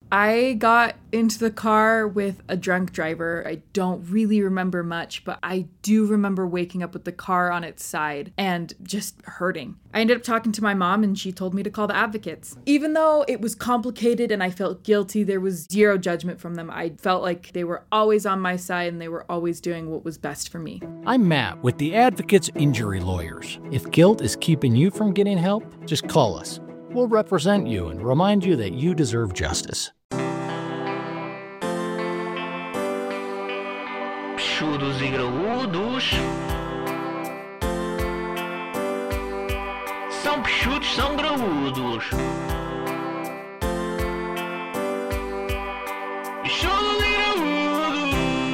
I got into the car with a drunk driver. I don't really remember much, but I do remember waking up with the car on its side and just hurting. I ended up talking to my mom and she told me to call the advocates. Even though it was complicated and I felt guilty, there was zero judgment from them. I felt like they were always on my side and they were always doing what was best for me. I'm Matt with the Advocates Injury Lawyers. If guilt is keeping you from getting help, just call us. We'll represent you and remind you that you deserve justice. Peixudos e graúdos. São peixudos, são graúdos. Peixudos e graúdos.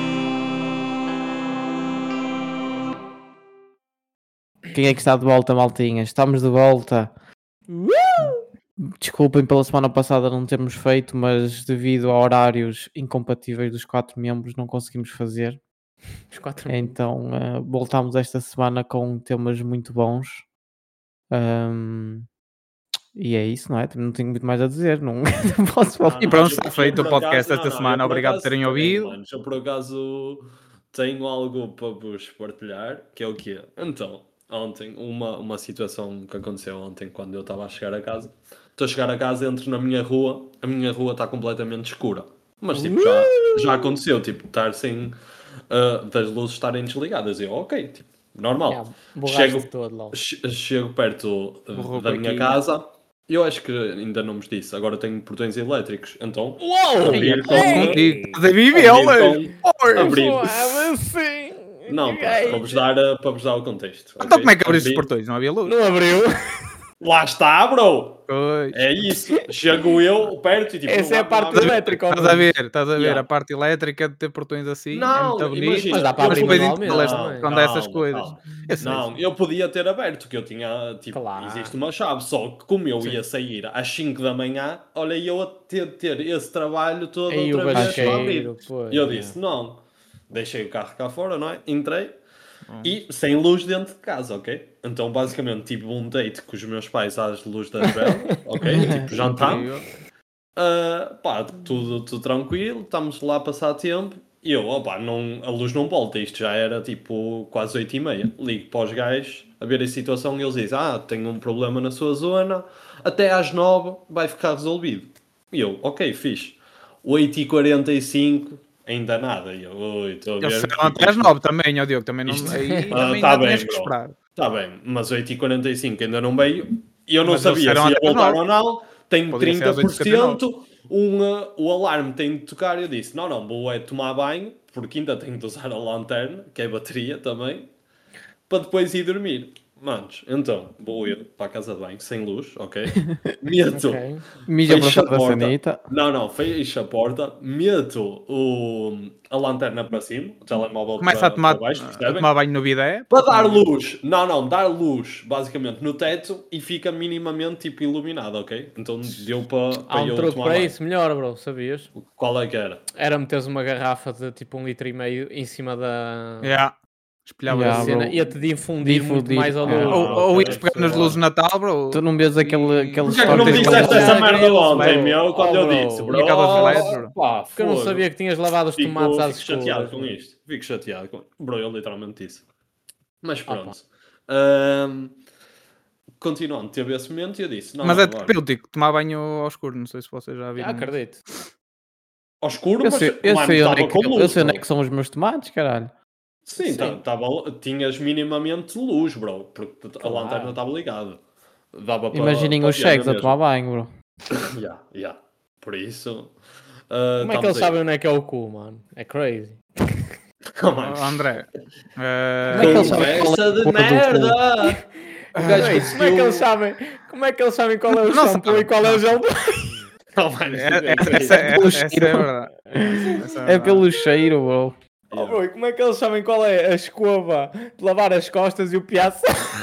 Quem é que está de volta, maltinha? Estamos de volta. Desculpem pela semana passada não termos feito, mas devido a horários incompatíveis dos 4 membros não conseguimos fazer. Os 4 Então voltámos esta semana com temas muito bons. E é isso, não é? Não tenho muito mais a dizer. Não posso falar. E pronto, está feito o podcast esta semana. Obrigado por terem ouvido. Mano, eu por acaso tenho algo para vos partilhar, que é o quê? Então, ontem, uma situação que aconteceu ontem quando eu estava a chegar a casa. Estou a chegar a casa, entro na minha rua, a minha rua está completamente escura. Mas tipo, já aconteceu, tipo, estar sem das luzes estarem desligadas. Eu, ok, tipo, normal. Chego perto da minha casa. Eu acho que ainda não vos disse. Agora tenho portões elétricos. Então, abrir Não, para vos dar o contexto. Então como é que abriste os portões? Não havia luz? Não abriu. Lá está, bro! Pois. É isso. Chego eu perto e tipo... Essa é a parte elétrica. Estás a ver a parte elétrica de ter portões assim. Não, é muito bonito. imagina, mas dá para abrir manualmente. Quando há essas coisas. Não, eu podia ter aberto, que eu tinha, tipo, Claro. existe uma chave, só que como eu ia sair às 5 da manhã, olha, eu a ter esse trabalho todo Aí outra o vez para abrir. basqueiro, pois, E eu disse, não, deixei o carro cá fora, não é? Entrei e sem luz dentro de casa, ok? Então basicamente tive um date com os meus pais às luz das velas, ok? Tipo, jantámos. Tudo tranquilo, estamos lá a passar tempo. E eu, a luz não volta, isto já era tipo quase 8h30. Ligo para os gajos a ver a situação e eles dizem, tenho um problema na sua zona, até às 9 vai ficar resolvido. E eu, ok, fixe. 8h45, ainda nada. E eu, estou a ver. Eles chegaram até às 9 também, ó Diogo, também não... Está bem, que esperar. Está bem, mas 8h45 ainda não veio. E eu não Mas sabia se ia voltar ou não. Tenho Podia ser às 30%. O alarme tem de tocar. Eu disse, não, vou tomar banho, porque ainda tenho de usar a lanterna, que é bateria também, para depois ir dormir. Manos, então, vou eu para a casa de banho, sem luz, ok? Meto, Mija fecho a para porta. sanita. Não, fecho a porta, meto a lanterna para cima, o telemóvel Começa a tomar baixo, percebem? banho no bidé. Para dar luz, dar luz basicamente no teto e fica minimamente tipo iluminado, ok? Então deu para Há um eu truque tomar para banho. isso, melhor, bro, sabias? Qual é que era? Era meteres uma garrafa de tipo 1,5 litro em cima da Espelhava Yeah, assim. cena, bro. ia-te difundir muito Difundir. mais a luz. Yeah. Ou ias pegar nas luzes de Natal, bro. Tu não vês aqueles Porquê é que não me disseste essa merda ontem, meu? Quando eu disse, bro? E aquelas LEDs, bro. Porque eu não sabia que tinhas lavado os tomates às Fico chateado escuras. com isto. Fico chateado com... Bro, eu literalmente disse. Mas pronto. Continuando, teve esse momento e eu disse... Mas é terapêutico, tomar banho ao escuro, não sei se vocês já viram. Acredito. Ao escuro, Eu mas... sei mano, onde estava é com luz, eu sei onde é bro. que são os meus tomates, caralho. Sim. Tinhas minimamente luz, bro, porque a lanterna estava ligada. Dava para... Imaginem os cheques a tomar banho, bro. Yeah. Por isso... Como é que eles sabem onde é que é o cu, mano? É crazy. André. Como é que eles sabem qual é Conversa a de cor do merda! Como é que eles sabem? Como é que eles sabem qual é o shampoo e qual é o gel? Essa é verdade. É pelo cheiro, bro. Oh, bro, e como é que eles sabem qual é a escova de lavar as costas e o piaço?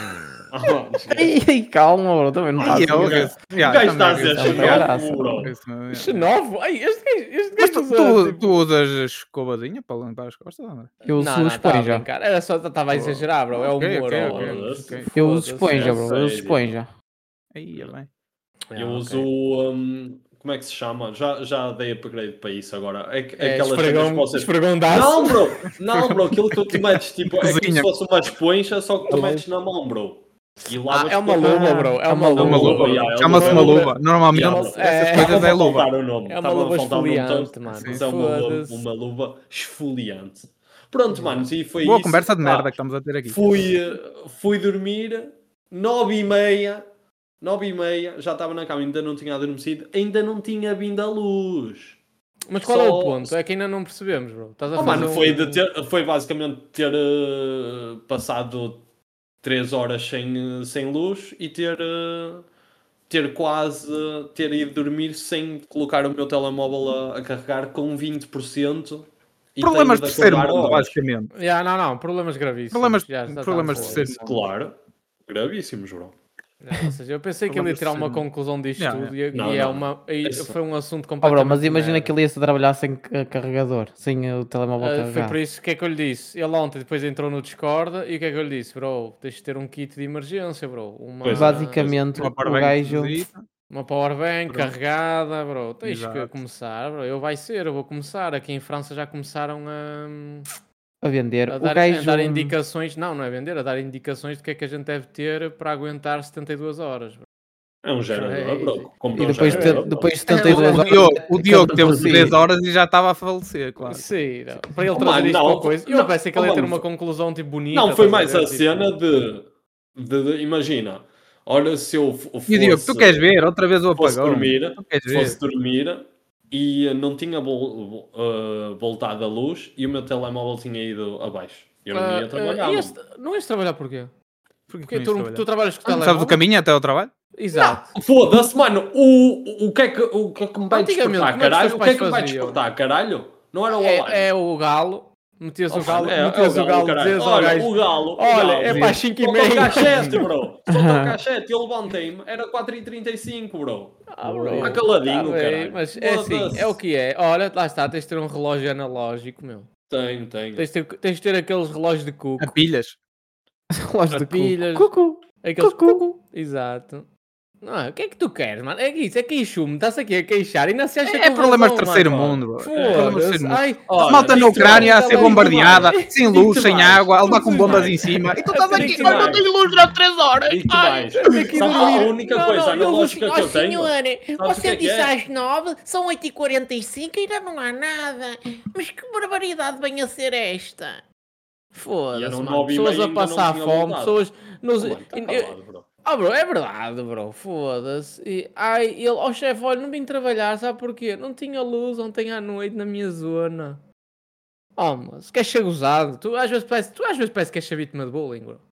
Ei, calma, bro. Também não está O gajo está a dizer xenófobo, bro. Xenovo? Ai, este Mas gajo tu usas escovadinha para limpar as costas, André? Eu uso esponja. Era só, estava a exagerar, bro. É o humor. Ok. Eu uso esponja, bro. Eu uso esponja. Aí, é bem. Eu uso como é que se chama? Já dei upgrade para isso agora. É aquelas esfregão, cenas que vocês... esfregondaço. Não, bro, aquilo que tu metes, tipo, é como se Cozinha. fosse uma esponja, só que tu metes na mão, bro. E lavas É uma com- luva, bro. É uma É uma luva. luva. yeah, é Chama-se uma uma luva. luva. Normalmente Yeah, essas é- coisas é Estava a luva. faltar o nome. É uma Estava a luva faltar o nome todo, esfoliante, mano. mas é uma luva esfoliante. Pronto, mano, e foi Boa isso. conversa de Pá, merda que estamos a ter aqui. Fui dormir, 9h30, já estava na cama, ainda não tinha adormecido, ainda não tinha vindo a luz. Mas qual é o Só- ponto? É que ainda não percebemos, bro. Estás a Oh, fazer mano, um- foi basicamente ter passado 3 horas sem luz e ter ido dormir sem colocar o meu telemóvel a carregar com 20%. E Problemas de tenho terceiro acordar mundo, horas. basicamente. Não, problemas gravíssimos. Problemas Já de estamos a terceiro falar. mundo. Claro, gravíssimos, bro. Não, ou seja, eu pensei que ele ia tirar uma conclusão disto Yeah, tudo Não, e é não. uma, e Isso. foi um assunto Oh, completamente bro, mas imagina merda. que ele ia-se trabalhar sem carregador, sem o telemóvel Foi carregado. por isso que é que eu lhe disse. Ele ontem depois entrou no Discord e o que é que eu lhe disse? Bro, tens de ter um kit de emergência, bro. Pois é. Basicamente, Uma o powerbank gajo... reduzida. Uma powerbank Pronto. carregada, bro. Tens que Exato. começar, bro. Eu vou começar. Aqui em França já começaram a vender. a O dar, gajo... a dar indicações. Não é vender, a dar indicações de que é que a gente deve ter para aguentar 72 horas, bro. É um gerador, bro. Compra E um depois, gerador, bro. depois de 72 horas... O Diogo teve Sim. 3 horas e já estava a falecer, claro. Sim, não. Para ele Oh, trazer mano, isto não. para coisa. Eu Não, pensei que ele ia oh, ter mano. uma conclusão tipo bonita. Não, foi estás a mais ver? a Tipo, cena de imagina, ora se eu fosse... E Diogo, tu queres ver? Outra vez o fosse apagão. dormir, Tu queres ver? fosse dormir e não tinha voltado a luz e o meu telemóvel tinha ido abaixo. Eu não ia trabalhar. mano. Não ias trabalhar porquê? Porquê que Porque não ias tu trabalhar? trabalhas com o Não telemóvel. sabes o caminho até ao trabalho? Exato. Foda-se, mano, o que é que me vai Antigamente, despertar, como é que os caralho? teus O que é que pais me vai faziam? despertar, caralho? Não era o alarme. É o galo. Metias o galo, É metias o galo, caralho. dizias ao Olha, gajo. o galo. Olha, é para as 5h30. Solta o cachete, bro. Solta o cachete. Eu levantei-me. Era 4h35, bro. Bro, Está caladinho, tá bem, caralho. mas é assim, Foda-se. é o que é. Olha, lá está, tens de ter um relógio analógico, meu. Tenho. Tens de ter aqueles relógios de cuco. A pilhas. Relógio de pilhas. cuco. Aqueles cuco. Exato. Não é? O que é que tu queres, mano? É isso, é queixume. Estás aqui a queixar e não se acha É com problemas razão, de terceiro mano. mundo, bro. É Foda-se. problemas de terceiro mundo. Ai, Olha, Malta na digo-te Ucrânia a mais, ser digo-te bombardeada, mais. sem luz, Digo-te sem mais. água, a levar com Digo-te bombas mais. em cima. E tu estás aqui, Digo-te olha, não mais. tenho luz durante 3 horas. Digo-te mais. tenho que Sabe dormir. a única coisa analógica que eu tenho? Senhora, Sabes o você que disse é? às 9, são 8h45 e ainda não há nada. Mas que barbaridade vem a ser esta? Foda-se, eram mano. 9h30 Pessoas a ainda não passar tinha fome, voltado. pessoas... Nos... Mano, tá calado, bro. Bro, é verdade, bro. Foda-se. Ó chefe, olha, não vim trabalhar, sabe porquê? Não tinha luz ontem à noite na minha zona. Oh, mas queres ser gozado? Tu às vezes parece que és ser vítima de bullying, bro.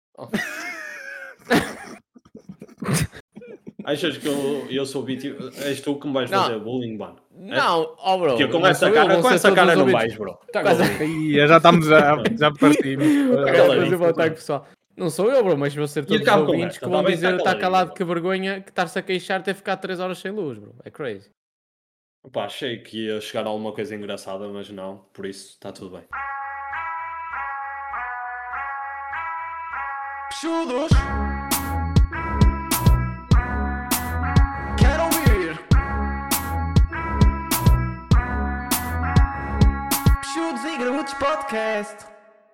Achas que eu sou vítima? És tu que me vais Não. fazer bullying, mano? Não, oh, bro. Porque com não essa sou eu, cara, vão com ser essa todos cara os não ouvintes. vais, bro. Tá Quase- calado. Ih, já estamos já partimos. Caladinho. Eu vou ataque pessoal. Não sou eu, bro, mas vão ser todos os acabo com ouvintes esta, que vão tá bem? dizer Tá está caladinho, calado, bro. que vergonha que estar-se a queixar ter ficado 3 horas sem luz, bro. É crazy. Opa, achei que ia chegar a alguma coisa engraçada, mas não. Por isso, está tudo bem. Chudos. Quero ouvir. Chudos e Graúdos Podcast.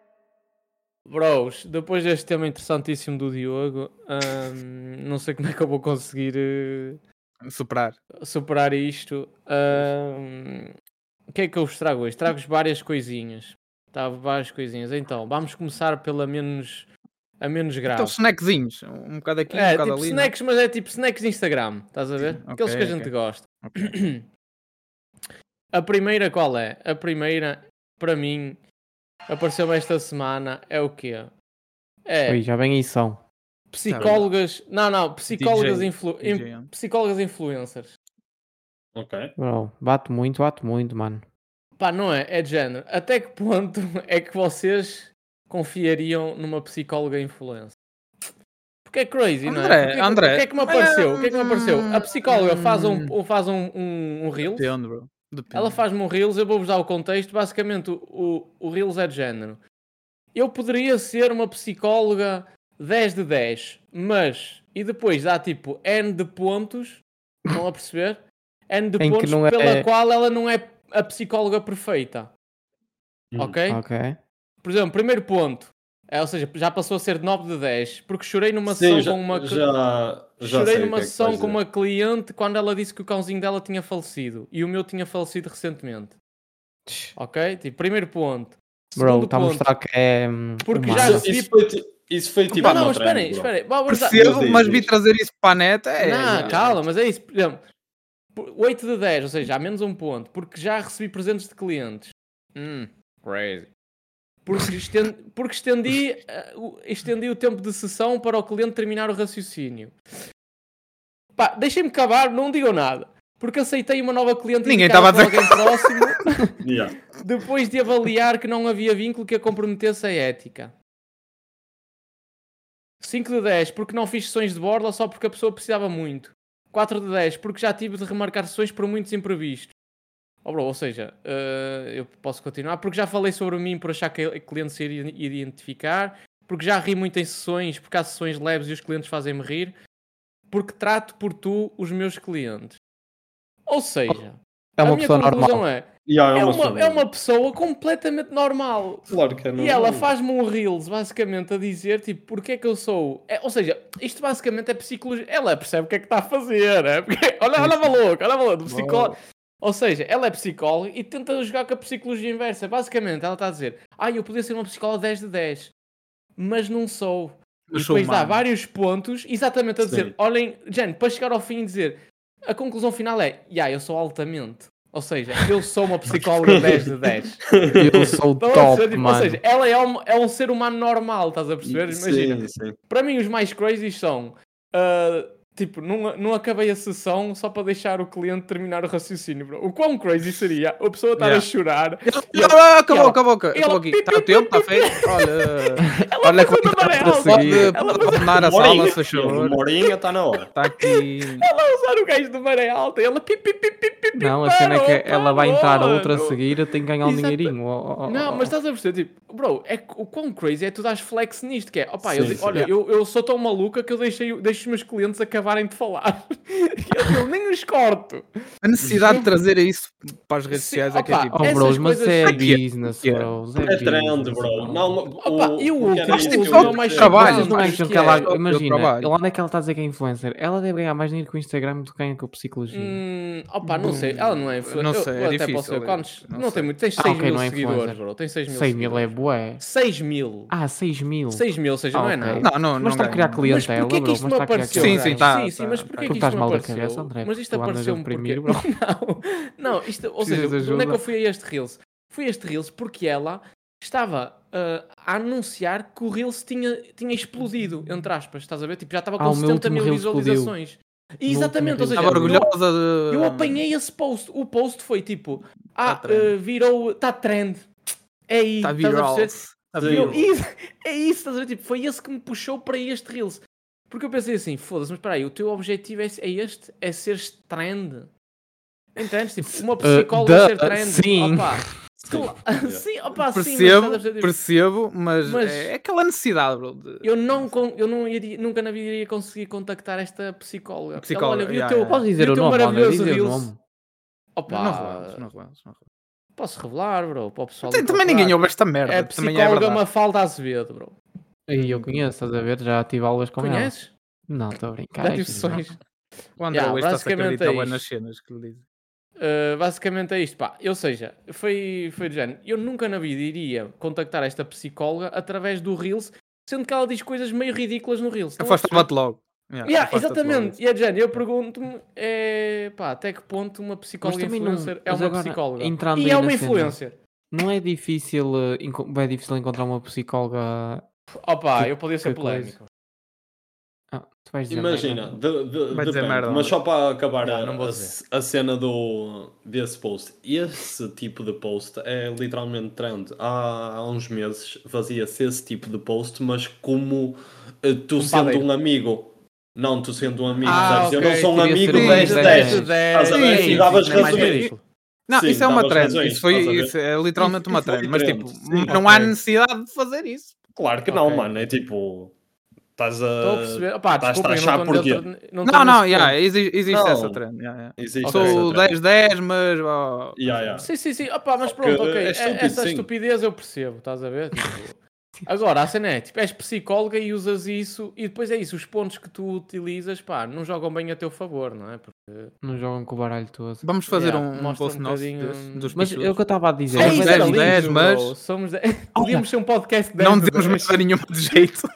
Bros, depois deste tema interessantíssimo do Diogo, não sei como é que eu vou conseguir Superar. superar isto. O que é que eu vos trago hoje? Trago-vos várias coisinhas. Tá, várias coisinhas. Então, vamos começar pela a menos grave. Então, snackzinhos. Um bocado aqui, um É, bocado tipo ali. snacks, mas é tipo snacks de Instagram. Estás a ver? Ok, Aqueles que a gente ok. gosta. A primeira qual é? A primeira, para mim, apareceu-me esta semana, é o quê? É Ui, já vem aí são. psicólogas... Não, psicólogas, DJ. psicólogas influencers. Ok. Bro, bate muito, mano. Pá, não é? É de género. Até que ponto é que vocês confiariam numa psicóloga influencer? Porque é crazy, não é? André, O que é que me apareceu? O que é que me apareceu? A psicóloga faz um Reels. Depende, bro. Depende. Ela faz-me um Reels, eu vou-vos dar o contexto. Basicamente, o Reels é de género. Eu poderia ser uma psicóloga 10 de 10, mas... E depois dá tipo N de pontos, estão a perceber? N de Em que pontos não é- pela qual ela não é a psicóloga perfeita. Ok? Ok. Por exemplo, primeiro ponto. Ou seja, já passou a ser de 9 de 10. Porque chorei numa Sim, sessão com uma... já Chorei sei o numa que é que sessão vais com dizer. uma cliente quando ela disse que o cãozinho dela tinha falecido. E o meu tinha falecido recentemente. Ok? Tipo, primeiro ponto. Bro, Segundo está a ponto. mostrar que é Porque humano. já recebi... Isso foi tipo Não, não, uma mas esperem, trend, bro. esperem. Vamos dar- Percebo, Diz, mas diz. vi trazer isso para a net. Não, calma, mas é isso. Por exemplo, 8 de 10, ou seja, há menos um ponto. Porque já recebi presentes de clientes. Crazy. Porque estendi o tempo de sessão para o cliente terminar o raciocínio. Pá, deixem-me acabar, não digam nada. Porque aceitei uma nova cliente Ninguém indicada estava a por alguém próximo Yeah. depois de avaliar que não havia vínculo que a comprometesse a ética. 5 de 10, porque não fiz sessões de borla só porque a pessoa precisava muito. 4 de 10, porque já tive de remarcar sessões por muitos imprevistos. Oh, bro, ou seja, eu posso continuar, porque já falei sobre mim por achar que a cliente se iria identificar, porque já ri muito em sessões, porque há sessões leves e os clientes fazem-me rir, porque trato por tu os meus clientes. Ou seja, É uma a minha pessoa conclusão normal. é Yeah, é uma pessoa completamente normal. Claro que é E ela normal. faz-me um Reels, basicamente, a dizer, tipo, porque é que eu sou... ou seja, isto basicamente é psicologia. Ela percebe o que é que está a fazer, é? Porque, olha maluco, psicólogo. Ou seja, ela é psicóloga e tenta jogar com a psicologia inversa. Basicamente, ela está a dizer, eu podia ser uma psicóloga 10 de 10, mas não sou. Mas E sou depois dá humano. vários pontos, exatamente a dizer, Sim. olhem, Jane, para chegar ao fim e dizer, a conclusão final é, eu sou altamente. Ou seja, eu sou uma psicóloga 10 de 10. Eu sou Estão a top, perceber? Tipo, ou mano. seja, ela é um ser humano normal, estás a perceber? Imagina, Sim. para mim os mais crazy são, tipo, não acabei a sessão só para deixar o cliente terminar o raciocínio, bro. O quão crazy seria a pessoa estar a chorar. Acabou aqui. Está o tempo, está feito. Olha que vai passou entrar na para maré seguir. Pode abandonar a sala, se faz favor. Uma horinha está na hora. Está aqui. Ela a usar o gajo de maré alta e ela Não, a cena é que ela vai entrar outra a mano. seguir e tem que ganhar um Exato. dinheirinho. Não, mas estás a perceber, tipo, bro, o quão crazy é tu dares flex nisto, que é, Sim. olha, eu sou tão maluca que eu deixo os meus clientes acabarem de falar. eu nem os corto. A necessidade de trazer isso para as redes Sim, sociais é que é opa, tipo. Oh, essas bros, mas coisas- é Aqui é- business, aqui é. bros. É trend, business, bro. Não, Opa, e o que era último, isso tem que só eu ia mais dizer. trabalho. Vocês não mais acham que que ela, é. imagina, trabalho. onde é que ela está a dizer que é influencer? Ela deve ganhar mais dinheiro com o Instagram do que ganha com a psicologia. Opa, não sei, ela não é Não sei, é até difícil, posso ver, quantos? não Não sei. tem muito, tens 6 ok, mil não é seguidores, influencer. bro, tem 6 mil 6 mil é seguidores. bué. 6 mil. 6 mil. 6 mil, ou seja, não é ok. nada. Não Mas está a criar ganho. Mas clientela, porquê que bro. isto Mas me está a criar apareceu? Sim, clientela. sim, tá. Sim, mas porquê Tu que estás isto me mal da apareceu? cabeça, André, Mas isto tu andas a apareceu-me porque... deprimir, bro. Não, isto, ou Precisas seja, de onde é que ajuda? eu fui a este Reels? Fui a este Reels porque ela estava a anunciar que o Reels tinha explodido, entre aspas, estás a ver? Tipo, já estava com o meu 70 último mil Reels explodiu. visualizações. E exatamente, ou último seja, Estava orgulhosa de. eu apanhei esse post. O post foi tipo, trend. virou, está trend. É aí, Está estás a viral. perceber? Está Sim. viral. É isso, estás a ver? Tipo, foi esse que me puxou para este Reels. Porque eu pensei assim, foda-se, mas espera aí, o teu objetivo é este? É ser trend? Entendes? Tipo, uma psicóloga ser trend? sim. Opa, Yeah. sim, opa, sim, mas estás a Percebo, perceber? Tipo, percebo, mas Mas- é aquela necessidade, bro. De... eu nunca na vida iria conseguir contactar esta psicóloga. Psicóloga, Ela, olha, vi yeah, o teu, yeah. Podes dizer vi o teu nome, André, maravilhoso dizer o Reels. nome. Opa, Não revelas, não revelas. posso revelar, bro, para o pessoal. Também procurar. ninguém ouve esta merda. É também é psicóloga verdade. Mafalda Azevedo, bro. Aí eu conheço, estás a ver? Já tive aulas com ela. Conheces? Não, estou a brincar. Já é tive fixe, sessões. O André Yeah, hoje está-se a basicamente acreditar é bem isto. nas cenas que lhe dizem. Basicamente é isto, pá. Ou seja, foi do género. Eu nunca na vida iria contactar esta psicóloga através do Reels, sendo que ela diz coisas meio ridículas no Reels. Estão a perceber? Afasta-te logo. Afasta-te Exatamente. logo. E a Jane, eu pergunto-me, pá, até que ponto uma psicóloga também não- influencer é mas uma agora, psicóloga? entrando E aí é na uma cena. influencer. Não é difícil, é difícil encontrar uma psicóloga. Opa, Que- eu podia ser que coisa. polémico. Tu vais dizer Imagina, merda. Vai dizer depende, merda, mas não só para acabar Não vou dizer. a cena desse post. Esse tipo de post é literalmente trend. Há uns meses fazia-se esse tipo de post, mas como tu sendo padeiro. um amigo. Não, tu sendo um amigo, Ah, sabes? Eu ok, não sou um podia amigo ser um 10 de 10. 10. Estás a ver? Sim, E davas é mais razões. ridículo. Não, Sim, isso é uma davas trend. razões, Isso, foi, estás a ver? isso é literalmente uma E foi trend. Mas trend, tipo, sim. não há necessidade de fazer isso. Claro que não, Ok. mano. É tipo. Estás Estou a perceber. Opá, estás desculpa, a eu achar não estou porquê? dentro... Não, estou não, nesse yeah, ponto. existe Não. essa trend. Existe Sou essa trend. 10-10, mas. oh, Yeah. Sim. Opá, mas Só que pronto, ok. é estúpido, Essa sim. estupidez eu percebo, estás a ver? Tipo, agora, a cena é, tipo, és psicóloga e usas isso e depois é isso, os pontos que tu utilizas, pá, não jogam bem a teu favor, não é? Porque... Não jogam com o baralho todo. Vamos fazer Yeah, um mostra post um nosso bocadinho- dos Mas é o que eu estava a dizer. Somos isso Mas- era 10 e 10, lindo, mas- bro. Somos 10. Podíamos ser um podcast de Não 10 de dizemos 10. merda nenhuma de jeito.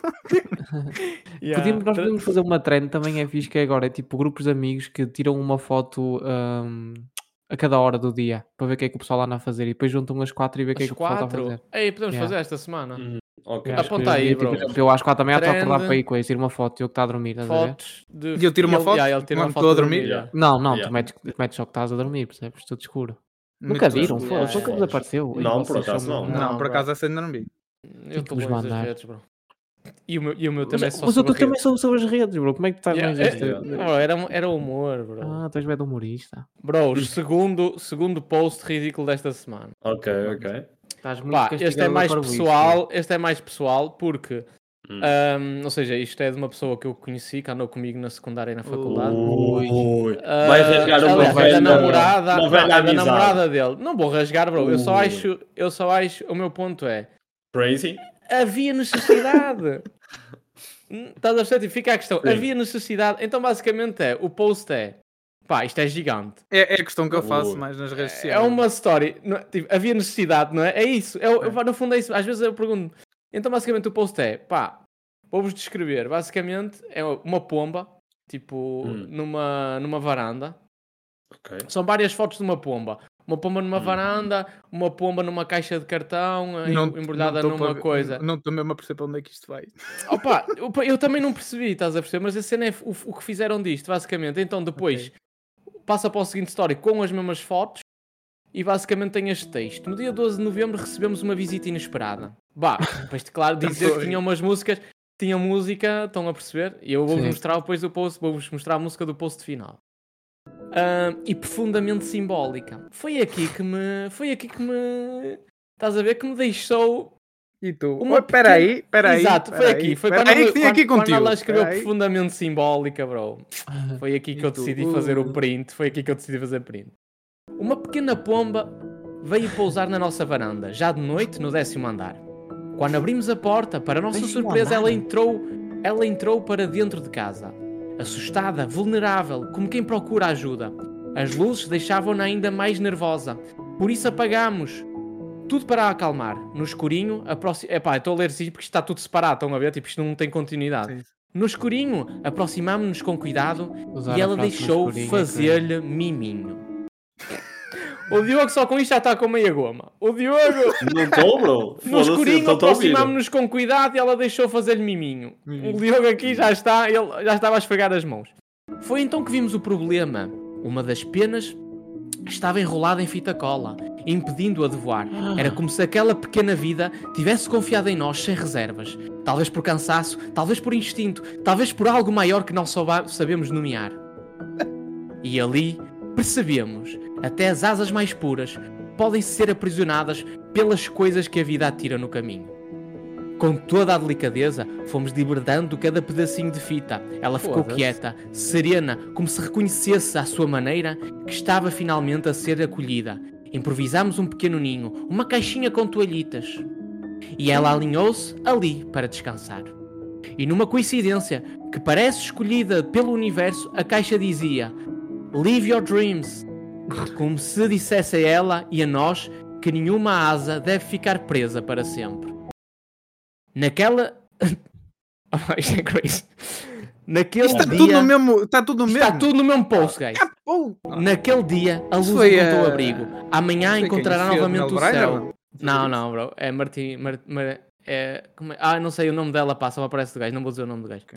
Yeah. Nós podíamos fazer uma trend também é fixe que é agora, é tipo grupos de amigos que tiram uma foto a cada hora do dia para ver o que é que o pessoal anda a fazer e depois juntam as 4 e ver o que é que o pessoal está a fazer. Ei, podemos Yeah. fazer esta semana. Ok. Acho que Aponta aí, hoje em dia, bro. tipo, por exemplo, eu às 4 da manhã estou a acordar Trend. para ir com isso, ir uma foto e eu que está a dormir, estás a ver? Fotos de... E eu tiro uma ele- foto yeah, ele tira uma enquanto foto estou a de dormir. Yeah. Não, Yeah. tu metes só que estás a dormir, percebes? Tudo escuro. Muito Nunca viram? escuro. Foda-se, nunca vos Yeah. apareceu. Ei, Não, por vocês acaso são- não. Não, por bro. acaso essa ainda não vi. Eu estou vos longe das mandar. redes, bro. E o meu também é só Mas o sobre teu também redes. são sobre as redes, bro. Como é que tu estás Yeah, mais esta... era humor, bro. Ah, tu és bem de humorista. Bro, segundo post ridículo desta semana. Ok. Estás muito Pá, este é castigador mais para o isso, pessoal, este é mais pessoal porque, Hum. ou seja, isto é de uma pessoa que eu conheci, que andou comigo na secundária e na faculdade. Ui. Ah, Vai rasgar uma aliás, velha, da namorada, uma não, velha é da amizade. namorada dele. Não vou rasgar, bro. Ui. Eu só acho, o meu ponto é, Crazy? havia necessidade. Estás a perceber? Tipo, fica a questão. Sim. Havia necessidade. Então, basicamente, o post é, pá, isto é gigante. É a questão que eu faço Ui. mais nas redes É sociais. uma story. Tipo, havia necessidade, não é? É isso. No fundo é isso. Às vezes eu pergunto. Então, basicamente, o post é, pá, vou-vos descrever. Basicamente, é uma pomba, tipo, numa varanda. Ok. São várias fotos de uma pomba. Uma pomba numa varanda, uma pomba numa caixa de cartão, embrulhada estou numa para- coisa. Não estou mesmo a perceber para onde é que isto vai. Opa, eu também não percebi, estás a perceber? Mas a cena é o que fizeram disto, basicamente. Então depois passa para o seguinte story com as mesmas fotos e basicamente tem este texto. No dia 12 de novembro recebemos uma visita inesperada. Bah, depois de claro dizer que tinha umas músicas, tinha música, estão a perceber? E eu vou-vos Sim. mostrar depois do post, vou-vos mostrar a música do post final. E profundamente simbólica. Foi aqui que me. Estás a ver? Que me deixou. E tu? Uma Espera aí. Exato, foi aqui. Foi quando, aí que tinha aqui quando contigo. ela escreveu Espera aí. profundamente simbólica, bro. Foi aqui que E eu tu? decidi fazer o print. Foi aqui que eu decidi fazer print. Uma pequena pomba veio pousar na nossa varanda, já de noite, no 10º andar. Quando abrimos a porta, para a nossa 10º surpresa, andar? ela entrou para dentro de casa. Assustada, vulnerável, como quem procura ajuda. As luzes deixavam-na ainda mais nervosa. Por isso apagámos. Tudo para a acalmar. No escurinho, Epá, eu estou a ler isto porque isto está tudo separado, estão a ver? Tipo, isto não tem continuidade. Sim. No escurinho, aproximámos-nos com cuidado Usar e a ela frase no deixou escurinho, fazer-lhe miminho. O Diogo só com isto já está com meia goma. O Diogo, Não estou, bro. no Foda-se, escurinho, estou a ouvir. aproximámos-nos com cuidado e ela deixou fazer-lhe miminho. O Diogo aqui já está, ele já estava a esfregar as mãos. Foi então que vimos o problema. Uma das penas estava enrolada em fita cola, impedindo-a de voar. Era como se aquela pequena vida tivesse confiado em nós sem reservas. Talvez por cansaço, talvez por instinto, talvez por algo maior que não sabemos nomear. E ali percebemos, até as asas mais puras podem ser aprisionadas pelas coisas que a vida atira no caminho. Com toda a delicadeza, fomos libertando cada pedacinho de fita. Ela ficou quieta, serena, como se reconhecesse à sua maneira que estava finalmente a ser acolhida. Improvisámos um pequeno ninho, uma caixinha com toalhitas. E ela alinhou-se ali para descansar. E numa coincidência que parece escolhida pelo universo, a caixa dizia: "Live your dreams", como se dissesse a ela e a nós que nenhuma asa deve ficar presa para sempre. Naquela... Isto é crazy. Naquele Está dia... tudo no mesmo. Está tudo no mesmo. Está tudo no mesmo post, guys. Pô, Naquele dia, a luz Isso foi, encontrou abrigo. Amanhã foi quem? encontrará Sofia novamente o Melbreiner, céu. Não, bro. É Martim... não sei o nome dela, passa, só aparece do gajo. Não vou dizer o nome do gajo.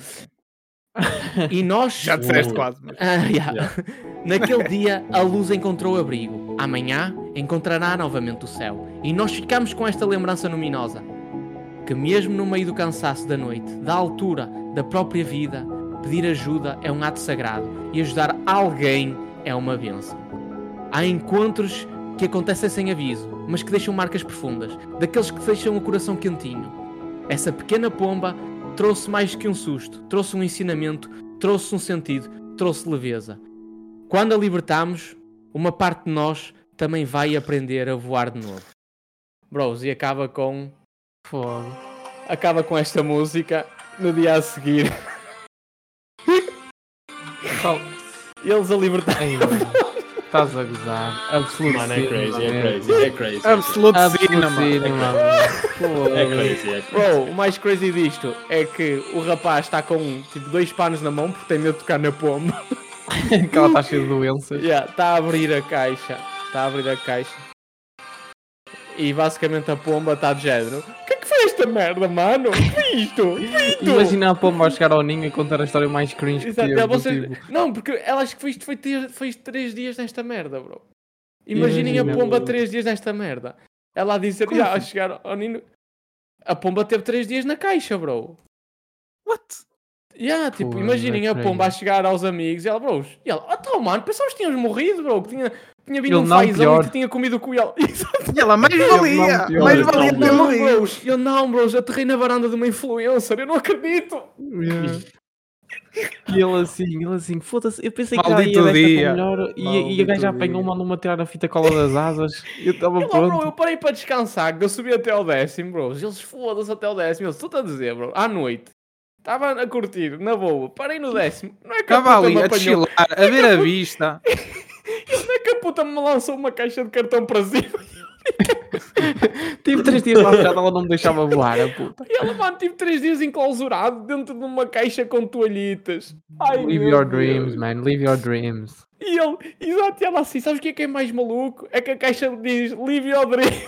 E nós... já disseste quase. Mas... Yeah. Naquele dia, a luz encontrou abrigo. Amanhã, encontrará novamente o céu. E nós ficamos com esta lembrança luminosa. Que mesmo no meio do cansaço da noite, da altura, da própria vida, pedir ajuda é um ato sagrado. E ajudar alguém é uma bênção. Há encontros que acontecem sem aviso, mas que deixam marcas profundas. Daqueles que deixam o coração quentinho. Essa pequena pomba trouxe mais que um susto, trouxe um ensinamento, trouxe um sentido, trouxe leveza. Quando a libertamos, uma parte de nós também vai aprender a voar de novo. Bros, e acaba com esta música no dia a seguir. Eles a libertar. Estás a gozar. Absoluto Mano, é cinema, crazy. Absolute Absoluto cinema. cinema. É crazy. Bro, o mais crazy disto é que o rapaz está com tipo 2 panos na mão porque tem medo de tocar na pomba. Que ela está cheia de doenças. Está a abrir a caixa. E basicamente a pomba está de género. O que é que foi esta merda, mano? O que foi isto? Imagina a pomba a chegar ao ninho e contar a história mais cringe que Exato, teve. vocês... Tipo, Não, porque ela acho que foi 3 dias nesta merda, bro. Imaginem a Imagina, pomba bro. 3 dias nesta merda. Ela a dizer, a chegar ao ninho. A pomba teve 3 dias na caixa, bro. What? Tipo, Pô, imaginem é a pomba a crazy. chegar aos amigos e ela, bros. E ela, mano, pensávamos que tínhamos morrido, bro. Que tinha vindo Ele um não, fazão pior. e que tinha comido com ele. E ela, mais valia ter Não, morrido. bros. Eu não, bros. Aterrei na varanda de uma influencer. Eu não acredito. E ele assim, foda-se, eu pensei que já Maldito ia desta dia. para melhor e a Maldito gaja dia. apanhou, mandou-me a tirar a fita cola das asas. Eu estava Bro, pronto. eu parei para descansar, que eu subi até ao 10º, bros. Eles foda-se até ao 10º. Eles, estou-te a dizer, bro, à noite. Estava a curtir, na boa. Parei no 10º. Não é que a Estava puta ali me a apanhou. chilar, a ver a vista. Não é que a puta me lançou uma caixa de cartão para cima. Tive 3 dias lá fechado, ela não me deixava voar, a puta. E ela, mano, tive 3 dias enclausurado dentro de uma caixa com toalhitas. Ai, Live meu your Deus. dreams, man, live your dreams. E ele, exato, e ela assim, sabes o que é mais maluco? É que a caixa diz, live your dream.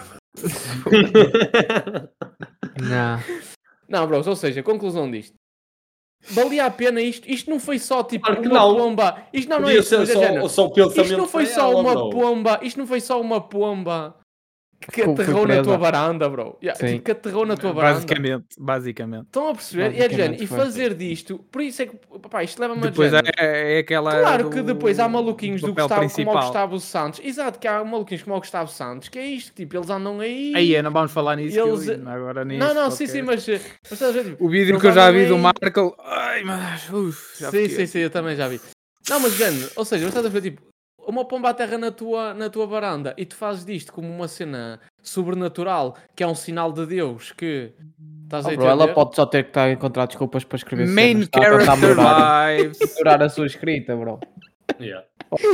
Não. Não, bros, ou seja, conclusão disto. Valia a pena isto? Isto não foi só tipo Claro que uma não. pomba. Isto não é Podia isso, ser mas é género. só o pensamento Isto não foi para só ela, uma bro. pomba. Isto não foi só uma pomba que Foi aterrou na presa. tua varanda, bro. Sim. Tipo, que aterrou na tua varanda. Basicamente. Estão a perceber? E é de género. E Basicamente foi. fazer disto, por isso é que, pá, isto leva-me a Depois género. é aquela. Claro que depois há maluquinhos do papel Gustavo, como o principal. Gustavo Santos. Exato, que há maluquinhos como o Gustavo Santos, que é isto, tipo, eles andam aí. Aí, não vamos falar nisso. Eles- Agora nisso. Não, ok. sim, mas estás a ver, tipo, O vídeo eles que eu já andam vi do aí- Marco. Ai, mas. Já fiquei Sim, eu também já vi. Não, mas género, ou seja, estás a ver, tipo, uma pomba à terra na tua varanda e tu fazes disto como uma cena sobrenatural, que é um sinal de Deus, que estás a Oh, entender? bro, ela pode só ter que estar a encontrar desculpas para escrever Main cenas. Está a tentar character melhorar, vibes. melhorar a sua escrita, bro. Yeah.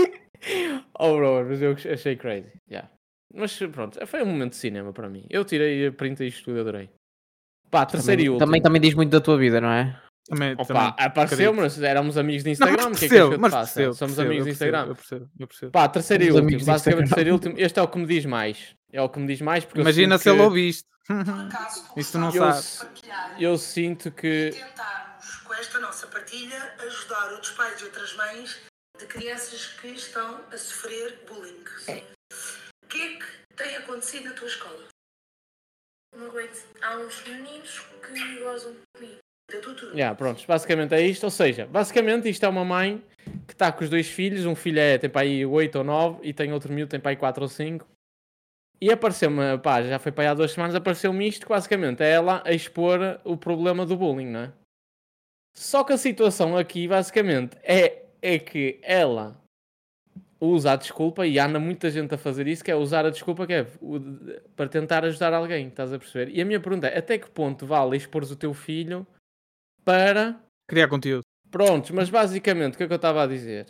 Oh, bro, mas eu achei crazy. Yeah. Mas pronto, foi um momento de cinema para mim. Eu tirei a print disto tudo, eu adorei. Pá, terceiro e último. Também diz muito da tua vida, não é? Também, Opa, apareceu, mas éramos amigos de Não, Instagram. mas O que é que és que eu percebo, te mas faça? percebo. Somos percebo, amigos de eu percebo, Instagram. Eu percebo. Pá, terceiro e Somos último. amigos de Basicamente, Instagram. terceiro e último. Este é o que me diz mais. É o que me diz mais porque Imagina eu se sinto ele que- ouviste. Isso tu não eu, sabes. eu sinto que tentarmos, com esta nossa partilha, ajudar outros pais e outras mães de crianças que estão a sofrer bullying. O que é que tem acontecido na tua escola? Uma coisa, há uns meninos que gozam comigo. Da tua turma? Yeah, pronto, basicamente é isto. Ou seja, basicamente isto é uma mãe que está com os 2 filhos. Um filho tem para aí 8 ou 9 e tem outro miúdo, tem para aí 4 ou 5. E apareceu-me, pá, já foi para aí há 2 semanas, apareceu-me isto, que basicamente é ela a expor o problema do bullying, não é? Só que a situação aqui, basicamente, é que ela usa a desculpa, e anda muita gente a fazer isso, que é usar a desculpa que é para tentar ajudar alguém, estás a perceber? E a minha pergunta é, até que ponto vale expor o teu filho para... Criar conteúdo. Prontos, mas basicamente, o que é que eu estava a dizer?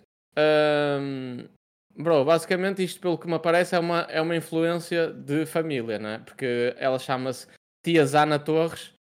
Bro, basicamente isto, pelo que me parece, é uma influência de família, não é? Porque ela chama-se Tia Zana Torres.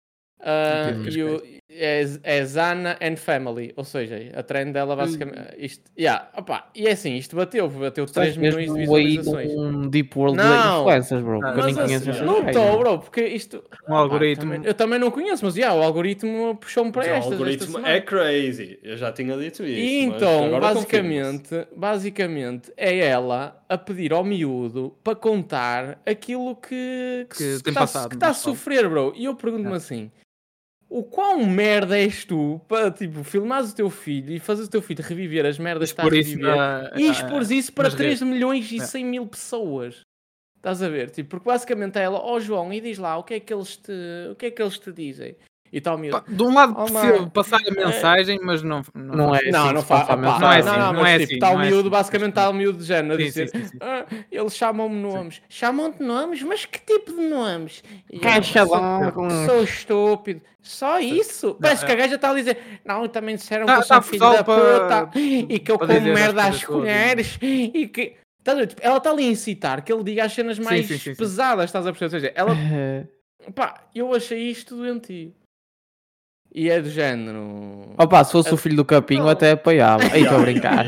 É Zana and Family, ou seja, a trend dela basicamente isto, opa, e é assim, isto bateu 3 milhões de visualizações. Um deep world de Não, influencers, bro. Que eu nem mas conheço assim, essas não gajas. estou, bro, porque isto Um algoritmo. eu também não conheço, mas o algoritmo puxou-me para O esta algoritmo semana. é crazy. Eu já tinha dito isso. E mas então, agora confirma-se. basicamente, é ela a pedir ao miúdo para contar aquilo que tem passado, que está a mas sofrer, bro. E eu pergunto-me assim, o quão merda és tu para, tipo, filmares o teu filho e fazer o teu filho reviver as merdas que está a Expor isso reviver e expores isso para nas 3 redes. milhões e É. 100 mil pessoas? Estás a ver? Tipo, porque basicamente é ela, João, e diz lá, o que é que eles te dizem? E tal miúdo. De um lado Oh, percebo mãe, passar a mensagem, mas não Não é faz. assim que se passa a mensagem. Não é assim, Não, não mas é tipo, assim, está o não é miúdo, assim. basicamente está o miúdo de género a Sim, dizer sim. eles chamam-me nomes. Chamam-te nomes? Mas que tipo de nomes? E eu, Caixa sou estúpido. Só isso? Parece que a gaja está a dizer, não, também disseram que eu sou Tá filho pessoal da puta e que eu para como dizer as merda coisas às todas. colheres e que... Estás a ver? Tipo, ela está ali a incitar que ele diga as cenas mais sim. pesadas, estás a perceber? Ou seja, ela... Pá, eu achei isto doentio. E é do género... Opa, se fosse o filho do Capinho, Não. até apoiava. Aí estou a brincar.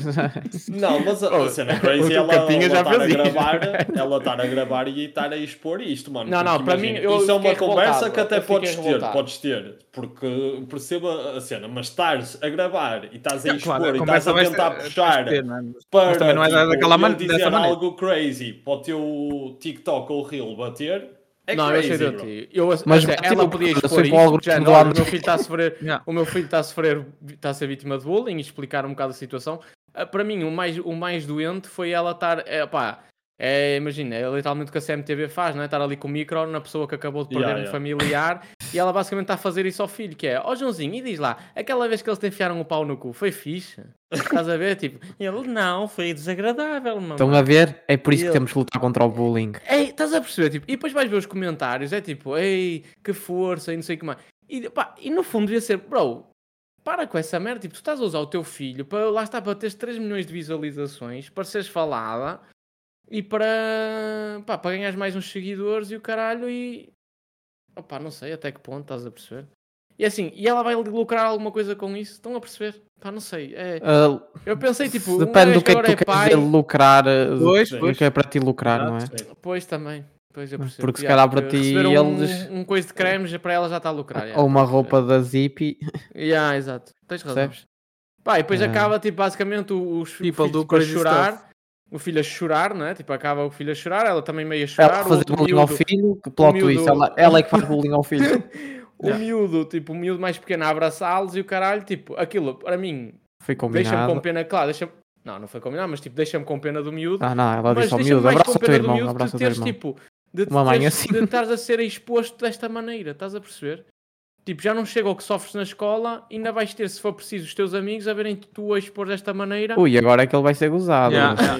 Não, mas a cena crazy é o ela Capinha já estar a fez isto. gravar, ela estar a gravar e estar a expor isto, mano. Não, Porque para mim, imagina, eu isso é uma fiquei conversa revoltado, que até eu fiquei podes ter, revoltado. porque perceba a cena, mas estares a gravar e estás a expor Claro, a e estás a conversa tentar vai puxar ter, não é? para Mas também não é daquela ele dessa dizer maneira. algo crazy para o teu TikTok ou Reel bater, é Não, eu achei crazy, bro. doentio. Mas Ela tipo, podia eu expor sei isto, para o algoritmo já, do olha, o Android. meu filho está a sofrer, Yeah. o meu filho está a ser vítima de bullying e explicar um bocado a situação. Para mim, o mais doente foi ela estar, imagina, é literalmente o que a CMTV faz, não é? Estar ali com o micro na pessoa que acabou de perder um familiar e ela basicamente está a fazer isso ao filho, que é, ó Joãozinho, e diz lá, aquela vez que eles te enfiaram o pau no cu, foi fixe? Estás a ver? Tipo, ele, não, foi desagradável, mamãe. Estão a ver? É por isso que Ele- temos que lutar contra o bullying. Ei, estás a perceber? Tipo, e depois vais ver os comentários, é tipo, ei, que força, e não sei o que mais. E no fundo devia ser, bro, para com essa merda. Tipo, tu estás a usar o teu filho para, lá está, para teres 3 milhões de visualizações, para seres falada e para ganhares mais uns seguidores e o caralho e... Opá, não sei até que ponto, estás a perceber? E assim, e ela vai lucrar alguma coisa com isso? Estão a perceber? Pá, não sei. Eu pensei, tipo, um Depende gajo do que é que agora tu é queres pai... dizer lucrar. Pois, O que é para ti lucrar, não é? Pois também. Pois eu percebo. Porque se calhar para ti receber eles. um coisa de cremes para ela já está a lucrar. Ou uma roupa da Zippy. Exato. Tens razão. Percebes? Pá, e depois acaba, tipo, basicamente os People filhos do tipo, a crazy chorar. stuff. O filho a chorar, não é? Tipo, acaba o filho a chorar, ela também meio a Ela chorar. a o fazer outro bullying ao miúdo- filho. Que plot twist. Ela é que faz bullying ao filho. o miúdo, tipo, o miúdo mais pequeno a abraçá-los e o caralho, tipo, aquilo, para mim, Foi deixa-me combinado. com pena, claro, deixa-me... Não foi combinado, mas tipo, deixa-me com pena do miúdo. Ah, não, ela Mas disse ao deixa-me miúdo: mais abraça com o teu pena do irmão, miúdo abraça de o teu teres, irmão. tipo, de Uma mãe teres- assim. de estares a ser exposto desta maneira, estás a perceber? Tipo, já não chega ao que sofres na escola, ainda vais ter, se for preciso, os teus amigos a verem-te tu a expor desta maneira. Ui, agora é que ele vai ser gozado.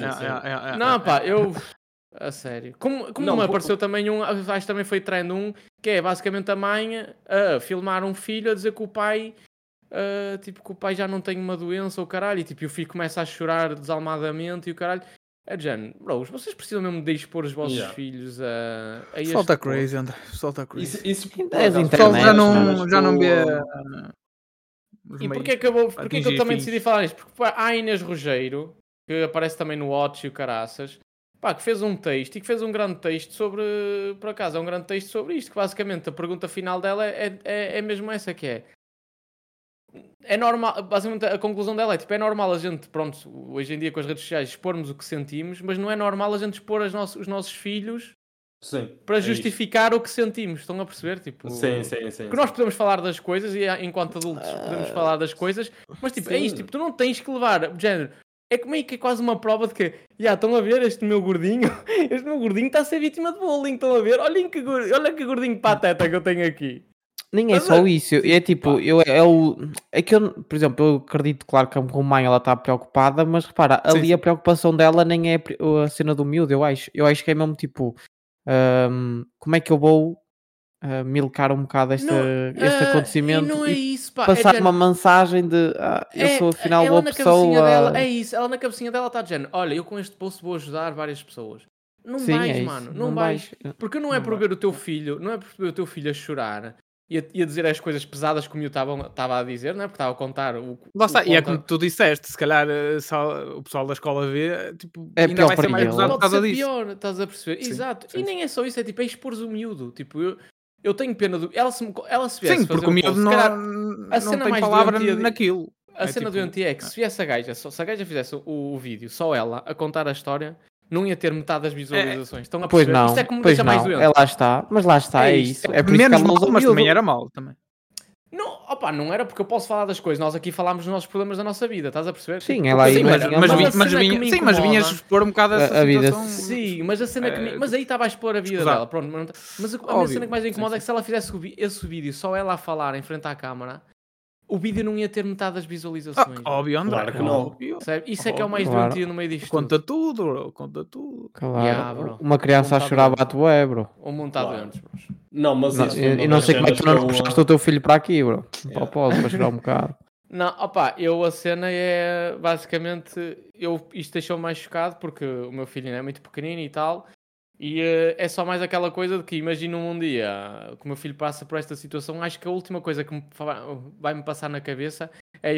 Não, pá, eu... A sério. Como Não, me apareceu também acho que também foi trend que é basicamente a mãe a filmar um filho a dizer que o pai... tipo, que o pai já não tem uma doença ou caralho, e tipo, o filho começa a chorar desalmadamente e o caralho... É de género, bros, vocês precisam mesmo de expor os vossos filhos a este Solta ponto. crazy, André. Solta crazy. Isso por É as acaso, internet, já não vê. E porquê que eu também decidi falar isto? Porque pá, há a Inês Rugeiro, que aparece também no Watch e o caraças, pá, que fez um texto e que fez um grande texto sobre, por acaso, é um grande texto sobre isto, que basicamente a pergunta final dela é mesmo essa que é normal, basicamente a conclusão dela é tipo, é normal a gente, pronto, hoje em dia com as redes sociais expormos o que sentimos, mas não é normal a gente expor os nossos filhos para justificar o que sentimos, estão a perceber? Tipo, Sim. porque nós podemos falar das coisas e enquanto adultos podemos falar das coisas, mas tipo, é isto, tipo, tu não tens que levar, de género, é como é que é quase uma prova de que, estão a ver este meu gordinho está a ser vítima de bullying, estão a ver, olha que gordinho pateta que eu tenho aqui. Nem é só isso, é tipo, é que eu, por exemplo, eu acredito, claro, que a mãe ela está preocupada, mas repara, ali a preocupação dela nem é a cena do miúdo, eu acho que é mesmo tipo, como é que eu vou milcar um bocado este acontecimento e não é isso, pá, passar é uma mensagem de eu sou afinal ela boa na cabecinha pessoa. dela, é isso, ela na cabecinha dela está dizendo, olha, eu com este post vou ajudar várias pessoas. Não Sim, vais, é isso, mano, não não vais. vais. Porque não é por ver o teu filho, não é por ver o teu filho a chorar e a dizer as coisas pesadas como eu estava a dizer, não é? Porque estava a contar Lá está, e é como tu disseste, se calhar o pessoal da escola vê, tipo, É ainda pior vai ser para mais ele. gozado por pode causa ser disso. pior, estás a perceber? Sim, Exato. sim, E nem é só isso, é tipo, é expores o miúdo. Tipo, eu tenho pena do... Ela se viesse Sim, fazer porque o miúdo post, se não, calhar, a não cena tem mais palavra doentia naquilo. A cena tipo, doentia é que se viesse a gaja, se a gaja fizesse o vídeo, só ela, a contar a história, não ia ter metade das visualizações. Estão a Pois perceber? não, Isto é como pois deixa mais não, doente. lá está, mas lá está, é isso. É por isso que menos ela mal, usa o mas miúdo. também era mal também. Não era porque eu posso falar das coisas. Nós aqui falámos dos nossos problemas da nossa vida, estás a perceber? Sim, ela aí mas vinhas expor um bocado essa situação. Sim, mas a cena que mas aí estava a expor a vida dela. Pronto, mas a minha cena que mais incomoda é que se ela fizesse esse vídeo só ela a falar em frente à câmara, o vídeo não ia ter metade das visualizações. Óbvio, André. Claro que não. Isso é que é o mais doentio no meio disto. Conta tudo, bro. Conta tudo. Claro. Bro. Uma criança a chorar bate bué, bro. O mundo está doente, bro. Não, mas isso foi uma E não das sei como é que tu cenas não puxaste o teu filho para aqui, bro. Para chorar um bocado. Não, a cena é basicamente, isto deixou-me mais chocado porque o meu filho é muito pequenino e tal, e é só mais aquela coisa de que imagino um dia que o meu filho passa por esta situação, acho que a última coisa que vai-me passar na cabeça é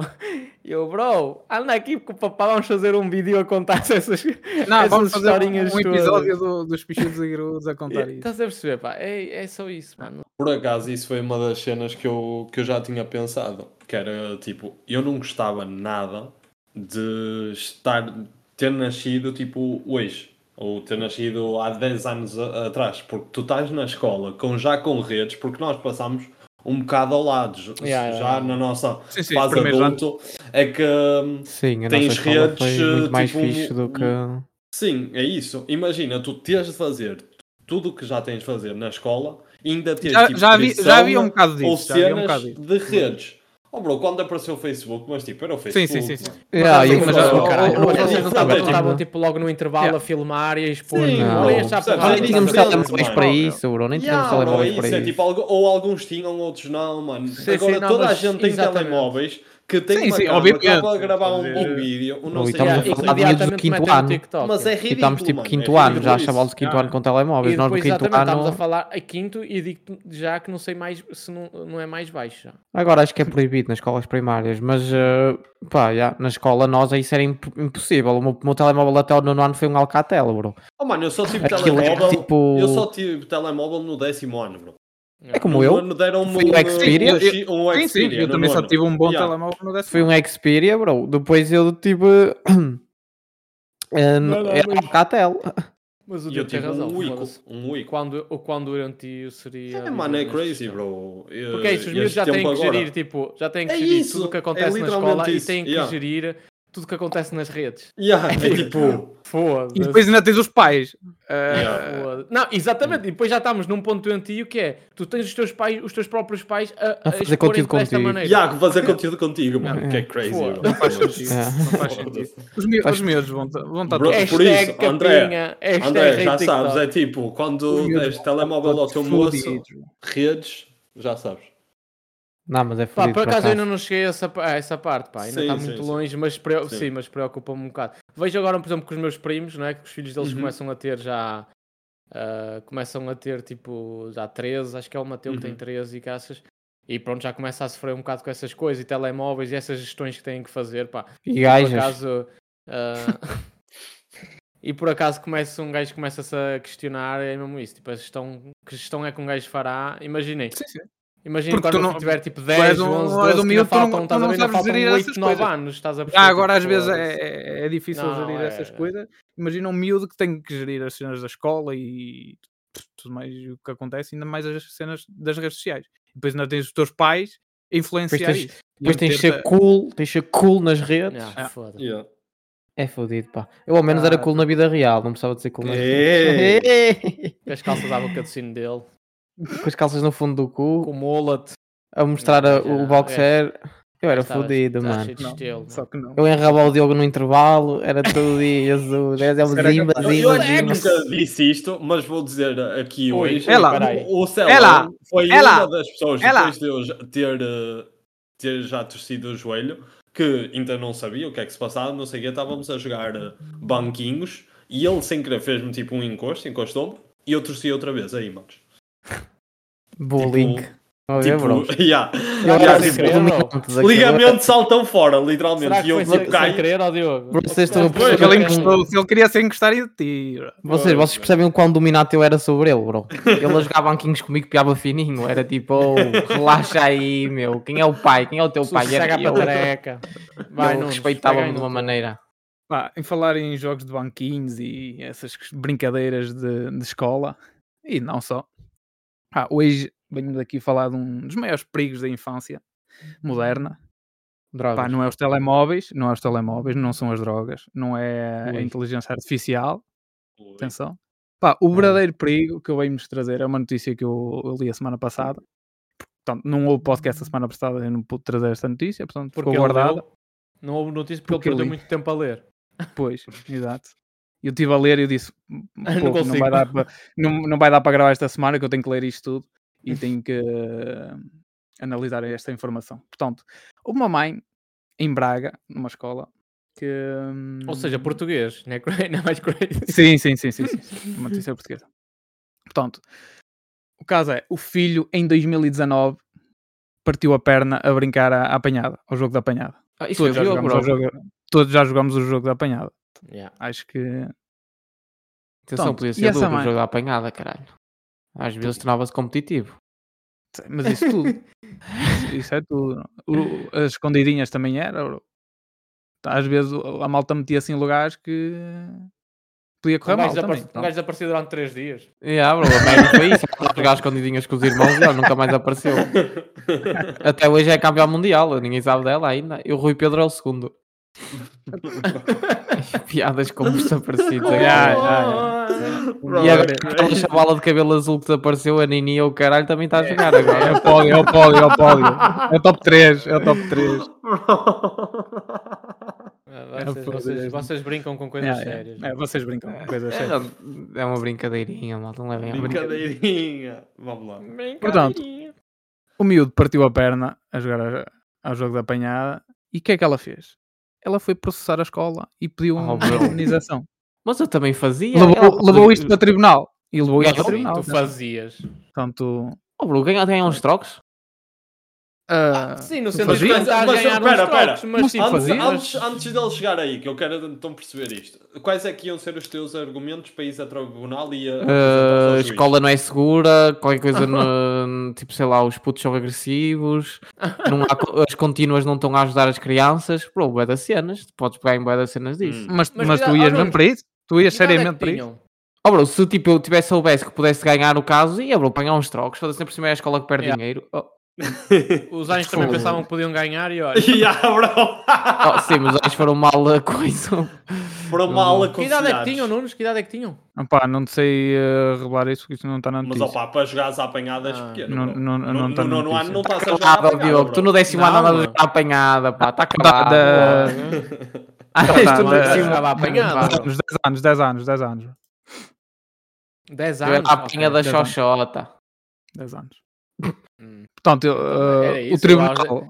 bro, anda aqui com o papá, vamos fazer um vídeo a contar essas vamos fazer historinhas um episódio dos Pichudos e Grudos a contar isso. Estás a perceber, pá, é só isso, mano. Por acaso, isso foi uma das cenas que eu já tinha pensado, que era, tipo, eu não gostava nada de ter nascido, tipo, hoje, ou ter nascido há 10 anos atrás, porque tu estás na escola já com redes, porque nós passamos um bocado ao lado, já na nossa fase adulto, é que tens redes muito mais tipo, fixe do que... Sim, é isso. Imagina, tu tens de fazer tudo o que já tens de fazer na escola, ainda tens já havia um bocado disso, ou cenas de redes. Bro, quando apareceu o Facebook, mas tipo, era o Facebook. Sim. Vocês não estavam tipo logo no intervalo a filmar e a expor. Nem tínhamos telemóveis para isso, bro. Nem tínhamos telemóveis para isso. Tipo, ou alguns tinham, outros não, mano. Agora toda a gente tem telemóveis que tem uma câmera para gravar um vídeo. E estamos a falar de miúdos do quinto ano. Mas é ridículo, estamos tipo quinto ano, já chavalos de quinto ano com telemóveis. Nós no quinto ano... estamos a falar a quinto e digo já que não sei mais se não é mais baixo. Agora acho que é proibido nas escolas primárias, mas na escola nós isso era impossível. O meu telemóvel até o nono ano foi um Alcatel, bro. Mano, eu só tive telemóvel. Eu só tive telemóvel no 10º ano, bro. É como eu. Foi um Xperia. Sim, eu também só tive um bom telemóvel no 10º. Foi um Xperia, bro. Depois eu tive era Alcatel. Mas o Diogo tem razão. Um Wii. Quando durante isso seria... Mano, é crazy, bro. Porque os miúdos já têm que gerir, tudo o que acontece na escola e têm que gerir tudo o que acontece nas redes. É tipo... E depois ainda tens os pais. Não, exatamente. E depois já estamos num ponto doentio que é, tu tens os teus próprios pais a fazer conteúdo desta maneira. Fazer conteúdo contigo, mano. Que é crazy. Não faz sentido. Os miúdos vão estar todos. Por isso, André, já sabes, é tipo, quando tens telemóvel ao teu moço, redes, já sabes. Não, mas é fodido. Por acaso eu ainda não cheguei a essa parte, pá. Ainda está muito longe, mas preocupa-me um bocado. Vejo agora, por exemplo, com os meus primos, não é? Que os filhos deles começam a ter tipo, já 13, acho que é o Mateu que tem 13 e caças. E pronto, já começa a sofrer um bocado com essas coisas, e telemóveis, e essas gestões que têm que fazer, pá. E gajas. Por acaso... E por acaso um gajo começa-se a questionar, é mesmo isso, tipo, que gestão é que um gajo fará? Imaginei. Imagina quando não tiver tipo 10, 11, 12, que faltam, estás a ver, ainda faltam 8, 9 anos, estás a perceber? Agora às vezes é difícil gerir essas coisas. Imagina um miúdo que tem que gerir as cenas da escola e tudo mais o que acontece, ainda mais as cenas das redes sociais. Depois ainda tens os teus pais a influenciar isso. Depois tens de ser cool nas redes. É fodido, pá. Eu ao menos era cool na vida real, não precisava de ser cool nas redes. Com as calças à boca do sino dele. Com as calças no fundo do cu. Com o mullet. A mostrar o boxer. Eu era fodido, mano. Só que não. Eu enrabava o Diogo no intervalo, era todo dia, Eu nunca disse isto, mas vou dizer aqui hoje. O Celão foi uma das pessoas, depois de eu ter já torcido o joelho, que ainda não sabia o que é que se passava, não sei o que, estávamos a jogar banquinhos e ele sem querer fez-me tipo um encosto, encostou-me e eu torci outra vez aí, manos. Bullying. Ligamento saltam fora, literalmente. E eu sem querer, ó Diogo. Vocês estão a perceber se ele queria se encostar em ti. Vocês percebem o quão dominado eu era sobre ele, bro. Ele a jogar banquinhos comigo, piava fininho. Era tipo, relaxa aí, meu. Quem é o pai? Quem é o teu pai? Eu respeitava-me de uma maneira. Em falar em jogos de banquinhos e essas brincadeiras de escola, e não só. Hoje venho daqui falar de um dos maiores perigos da infância moderna. Pá, não é os telemóveis, não são as drogas, não é a inteligência artificial. Atenção. Pá, o verdadeiro perigo que eu venho-nos trazer é uma notícia que eu li a semana passada. Portanto, não houve podcast a semana passada, eu não pude trazer esta notícia, portanto, ficou guardada. Não houve notícia porque ele perdeu muito tempo a ler. Pois, exato. Eu estive a ler e eu disse, não vai dar para gravar esta semana, que eu tenho que ler isto tudo e tenho que analisar esta informação. Portanto, houve uma mãe em Braga, numa escola, que... Ou seja, português, não é mais crazy. Sim. Uma notícia portuguesa. Portanto, o caso é, o filho em 2019 partiu a perna a brincar à apanhada, ao jogo da apanhada. Todos já jogamos o jogo da apanhada. Yeah. Acho que... Atenção, podia ser duro o jogo da apanhada, caralho. Às vezes tornava-se competitivo. Mas isso tudo. Isso é tudo. As escondidinhas também era. Às vezes a malta metia-se em lugares que podia correr mal também. Um gajo desapareceu durante 3 dias. Bro, a média foi isso. Jogar escondidinhas com os irmãos e ele nunca mais apareceu. Até hoje é campeão mundial. Ninguém sabe dela ainda. E o Rui Pedro é o segundo. Piadas como desaparecidos. E agora aquela chavala de cabelo azul que desapareceu, a Nini ou o caralho, também está a jogar agora. É o pódio. É o top 3. Vocês brincam com coisas sérias. Vocês brincam com coisas sérias. É uma brincadeirinha, malta. Não levem a brincadeirinha. Vamos lá. Portanto, o miúdo partiu a perna a jogar ao jogo da apanhada. E o que é que ela fez? Ela foi processar a escola e pediu uma indenização. Mas eu também fazia. Levou isto para tribunal. E levou isto para tribunal. Tu fazias. Portanto... Bruno, ganha uns trocos? Sim, no centro de antes dele chegar aí, que eu quero então perceber isto. Quais é que iam ser os teus argumentos para ir a tribunal e a escola não é segura, qualquer coisa tipo, sei lá, os putos são agressivos, as contínuas não estão a ajudar as crianças. Bué das cenas, podes pegar em bué das cenas disso. Mas tu ias mesmo para isso? Tu ias seriamente para isso? Bro, se tipo, eu soubesse que pudesse ganhar o caso, ia apanhar uns trocos, fazer sempre por cima é a escola que perde dinheiro. Os anjos também pensavam que podiam ganhar e olha. Sim, mas os anjos foram mal a coisa. Foram mal a Que idade é que tinham, Nunes? Que idade é que tinham? Não sei revelar isso, porque isso não está na notícia. Mas para jogar as apanhadas pequeno. Não está na notícia. Não está a jogar apanhada. Tu no 10º ano andas a jogar apanhada, pá. Está acabado. Nos 10 anos. 10 anos? A apanha da xoxota. 10 anos. Portanto, o tribunal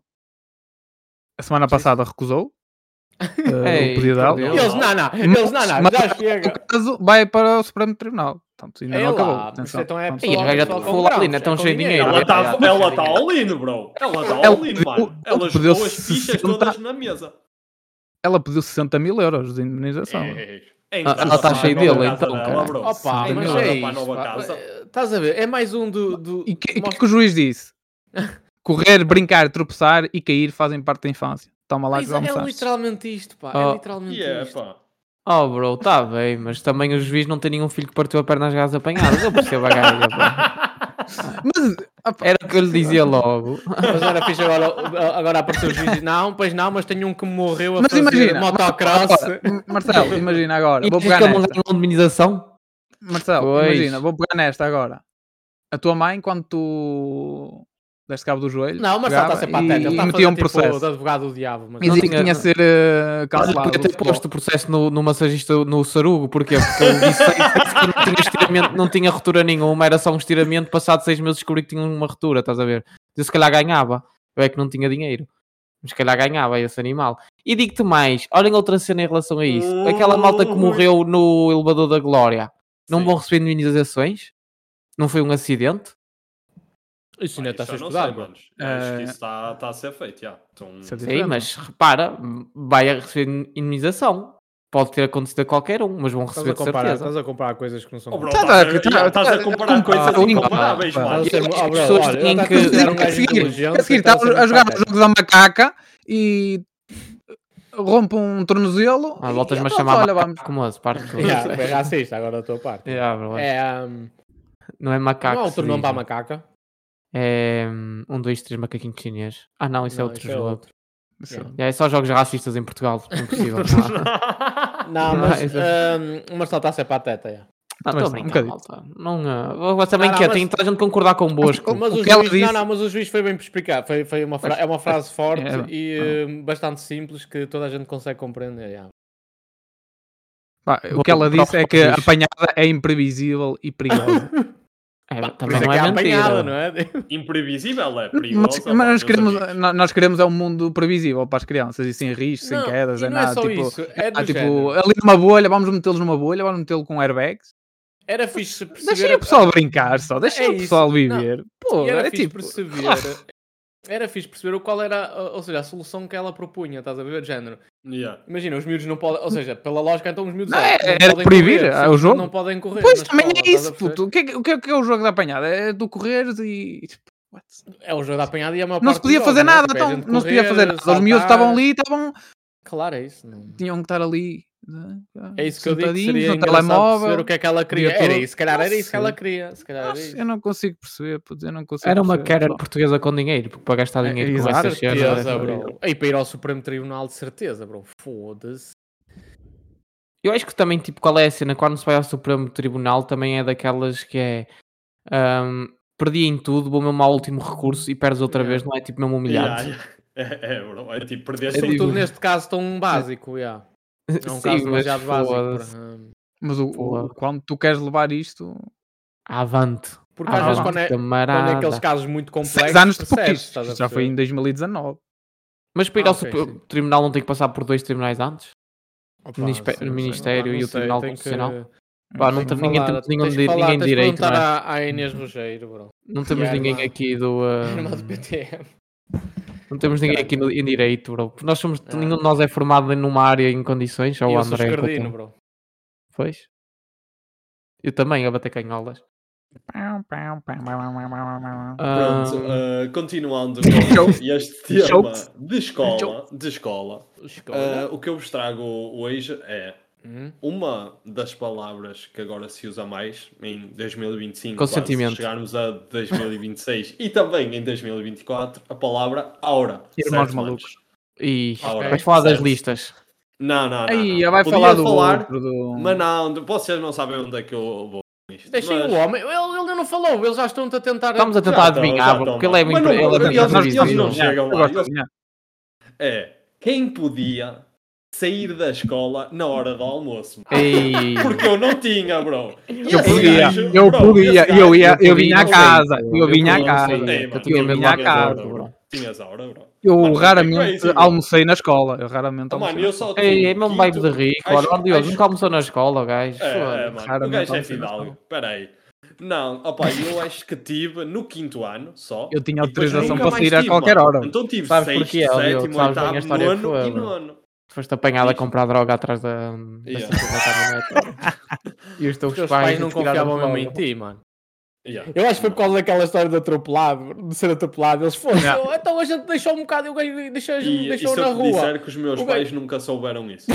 a semana passada recusou o pedido dela. Eles não, já chega. O caso vai para o Supremo Tribunal. Portanto, ainda não acabou. Então é ainda estão cheio de dinheiro. Ela está all-in, bro. Ela está all-in, mano. Ela jogou as fichas todas na mesa. Ela pediu 60 mil euros de indemnização. Ela está cheia dele, então. Opa, mas é isso. Estás a ver? É mais um do... E o que o juiz disse? Correr, brincar, tropeçar e cair fazem parte da infância. Toma lá que vamos É literalmente isto, pá. É literalmente isto. Bro, está bem, mas também o juiz não tem nenhum filho que partiu a perna às gajas apanhadas. Eu percebo a gaja, Mas era o que eu lhe dizia logo. Mas era fixe agora apareceu o juiz. Não, pois não, mas tenho um que morreu a mas fazer imagina, motocross. Marcelo, imagina agora. Vou pegar nesta. Marcelo, imagina, vou pegar nesta agora. A tua mãe, quando tu deste cabo do joelho, não, mas está a ser pateta. Ele está a fazer processo. O advogado do diabo. Mas não tinha de ser cancelado. Podia ter posto o processo no massagista no Sarugo. Porquê? Porque ele disse que não tinha estiramento, não tinha ruptura nenhuma, era só um estiramento. Passado 6 meses descobri que tinha uma ruptura, estás a ver? Eu se calhar ganhava. Eu é que não tinha dinheiro. Mas se calhar ganhava esse animal. E digo-te mais, olhem outra cena em relação a isso. Aquela malta que morreu no elevador da Glória, não vão receber indemnizações? Não foi um acidente? Isso ainda está a ser estudado. Acho que isso está a ser feito, já. Sim, mas repara, vai a receber indemnização. Pode ter acontecido a qualquer um, mas vão receber de certeza. Estás a comparar coisas que não são Estás a comparar coisas incomparáveis, mano. As pessoas têm que... A seguir, está a jogar o jogo da macaca e... rompe um tornozelo. Voltas-me a chamar macaco, moço. É racista agora a tua parte. Não é macaco. Não há outro nome para a macaca? É 1, 2, 3 macaquinhos chinês. Ah não, isso é outro jogo. É só jogos racistas em Portugal. Impossível. Não, mas só está a ser pateta. Não, estou a brincar, malta. Você também quer, tem toda a gente concordar convosco. Mas o juiz foi bem para explicar. É uma frase forte e bastante simples que toda a gente consegue compreender. O que ela disse é que a apanhada é imprevisível e perigosa. Também não é apanhada, não é? Imprevisível, é perigosa. Mas nós queremos um mundo previsível para as crianças e sem riscos, sem quedas, não nada. É só isso. Ali numa bolha, vamos metê-los numa bolha, vamos metê-lo com airbags. Era fixe perceber... Deixa o pessoal brincar só, deixa o pessoal viver. Pô, era fixe perceber... Era fixe perceber qual era, ou seja, a solução que ela propunha, estás a ver, de género. Imagina, os miúdos não podem, ou seja, pela lógica, então os miúdos não era proibir o jogo. Não podem correr. Pois também é isso, puto. O que é o jogo da apanhada? É tu correres e... É o jogo da apanhada e a maior parte... Não se podia fazer nada, então. Não se podia fazer nada. Os miúdos estavam ali, Claro, é isso. Tinham que estar ali... É isso que eu digo, seria no telemóvel, perceber o que é que ela queria. Era isso, se calhar era isso que ela queria. Eu não consigo perceber, era uma querida portuguesa com dinheiro, porque para gastar dinheiro com essas cenas, bro. E para ir ao Supremo Tribunal, de certeza, bro. Foda-se. Eu acho que também, tipo, qual é a cena? Quando se vai ao Supremo Tribunal, também é daquelas que é... perdi em tudo, vou mesmo ao último recurso e perdes outra vez, não é? Tipo, mesmo humilhante. Bro. É tipo, perdeste tudo neste caso tão básico, É um caso demasiado básico. Mas quando tu queres levar isto... Avante. Porque às vezes quando é aqueles casos muito complexos... 6 anos depois. Já foi em 2019. Mas para ir ao tribunal não tem que passar por 2 tribunais antes? O Ministério e o Tribunal Constitucional? Não temos ninguém de direito, não é? À Inês Rogério, bro. Não temos ninguém aqui do... Não temos ninguém aqui em direito, bro. Nós somos, nenhum de nós é formado numa área em condições. Ou eu André, sou escardino, bro. Pois. Eu também, a bater canholas. Pronto, continuando com este tema de escola. O que eu vos trago hoje é uma das palavras que agora se usa mais em 2025, quando chegarmos a 2026 e também em 2024, a palavra aura. Irmãos malucos. Vais falar das listas. Não. Aí, vai falar do... Mas não, vocês não sabem onde é que eu vou. Deixem o homem, ele não falou, eles já estão a tentar... Estamos a tentar adivinhar, porque ele é muito... Eles não chegam lá. Quem podia sair da escola na hora do almoço? Porque eu não tinha, bro. Eu vinha a casa. Tinhas hora, bro. Eu raramente almocei na escola. É mesmo vibe de rico. Olha, Deus, nunca almoçou na escola, gajo. O gajo é fidalgo. Espera aí. Não, eu acho que tive no 5º ano só. Eu tinha autorização para sair a qualquer hora. Então tive 6, 7, 8, 9 e 9. Foste apanhado a comprar droga atrás da caminhonete. E os teus pais não confiavam mesmo em ti, mano. Eu acho que foi por causa daquela história de atropelado, de ser atropelado. Eles foram, então a gente deixou um bocado, deixou na rua. E se eu disser que os meus pais nunca souberam isso?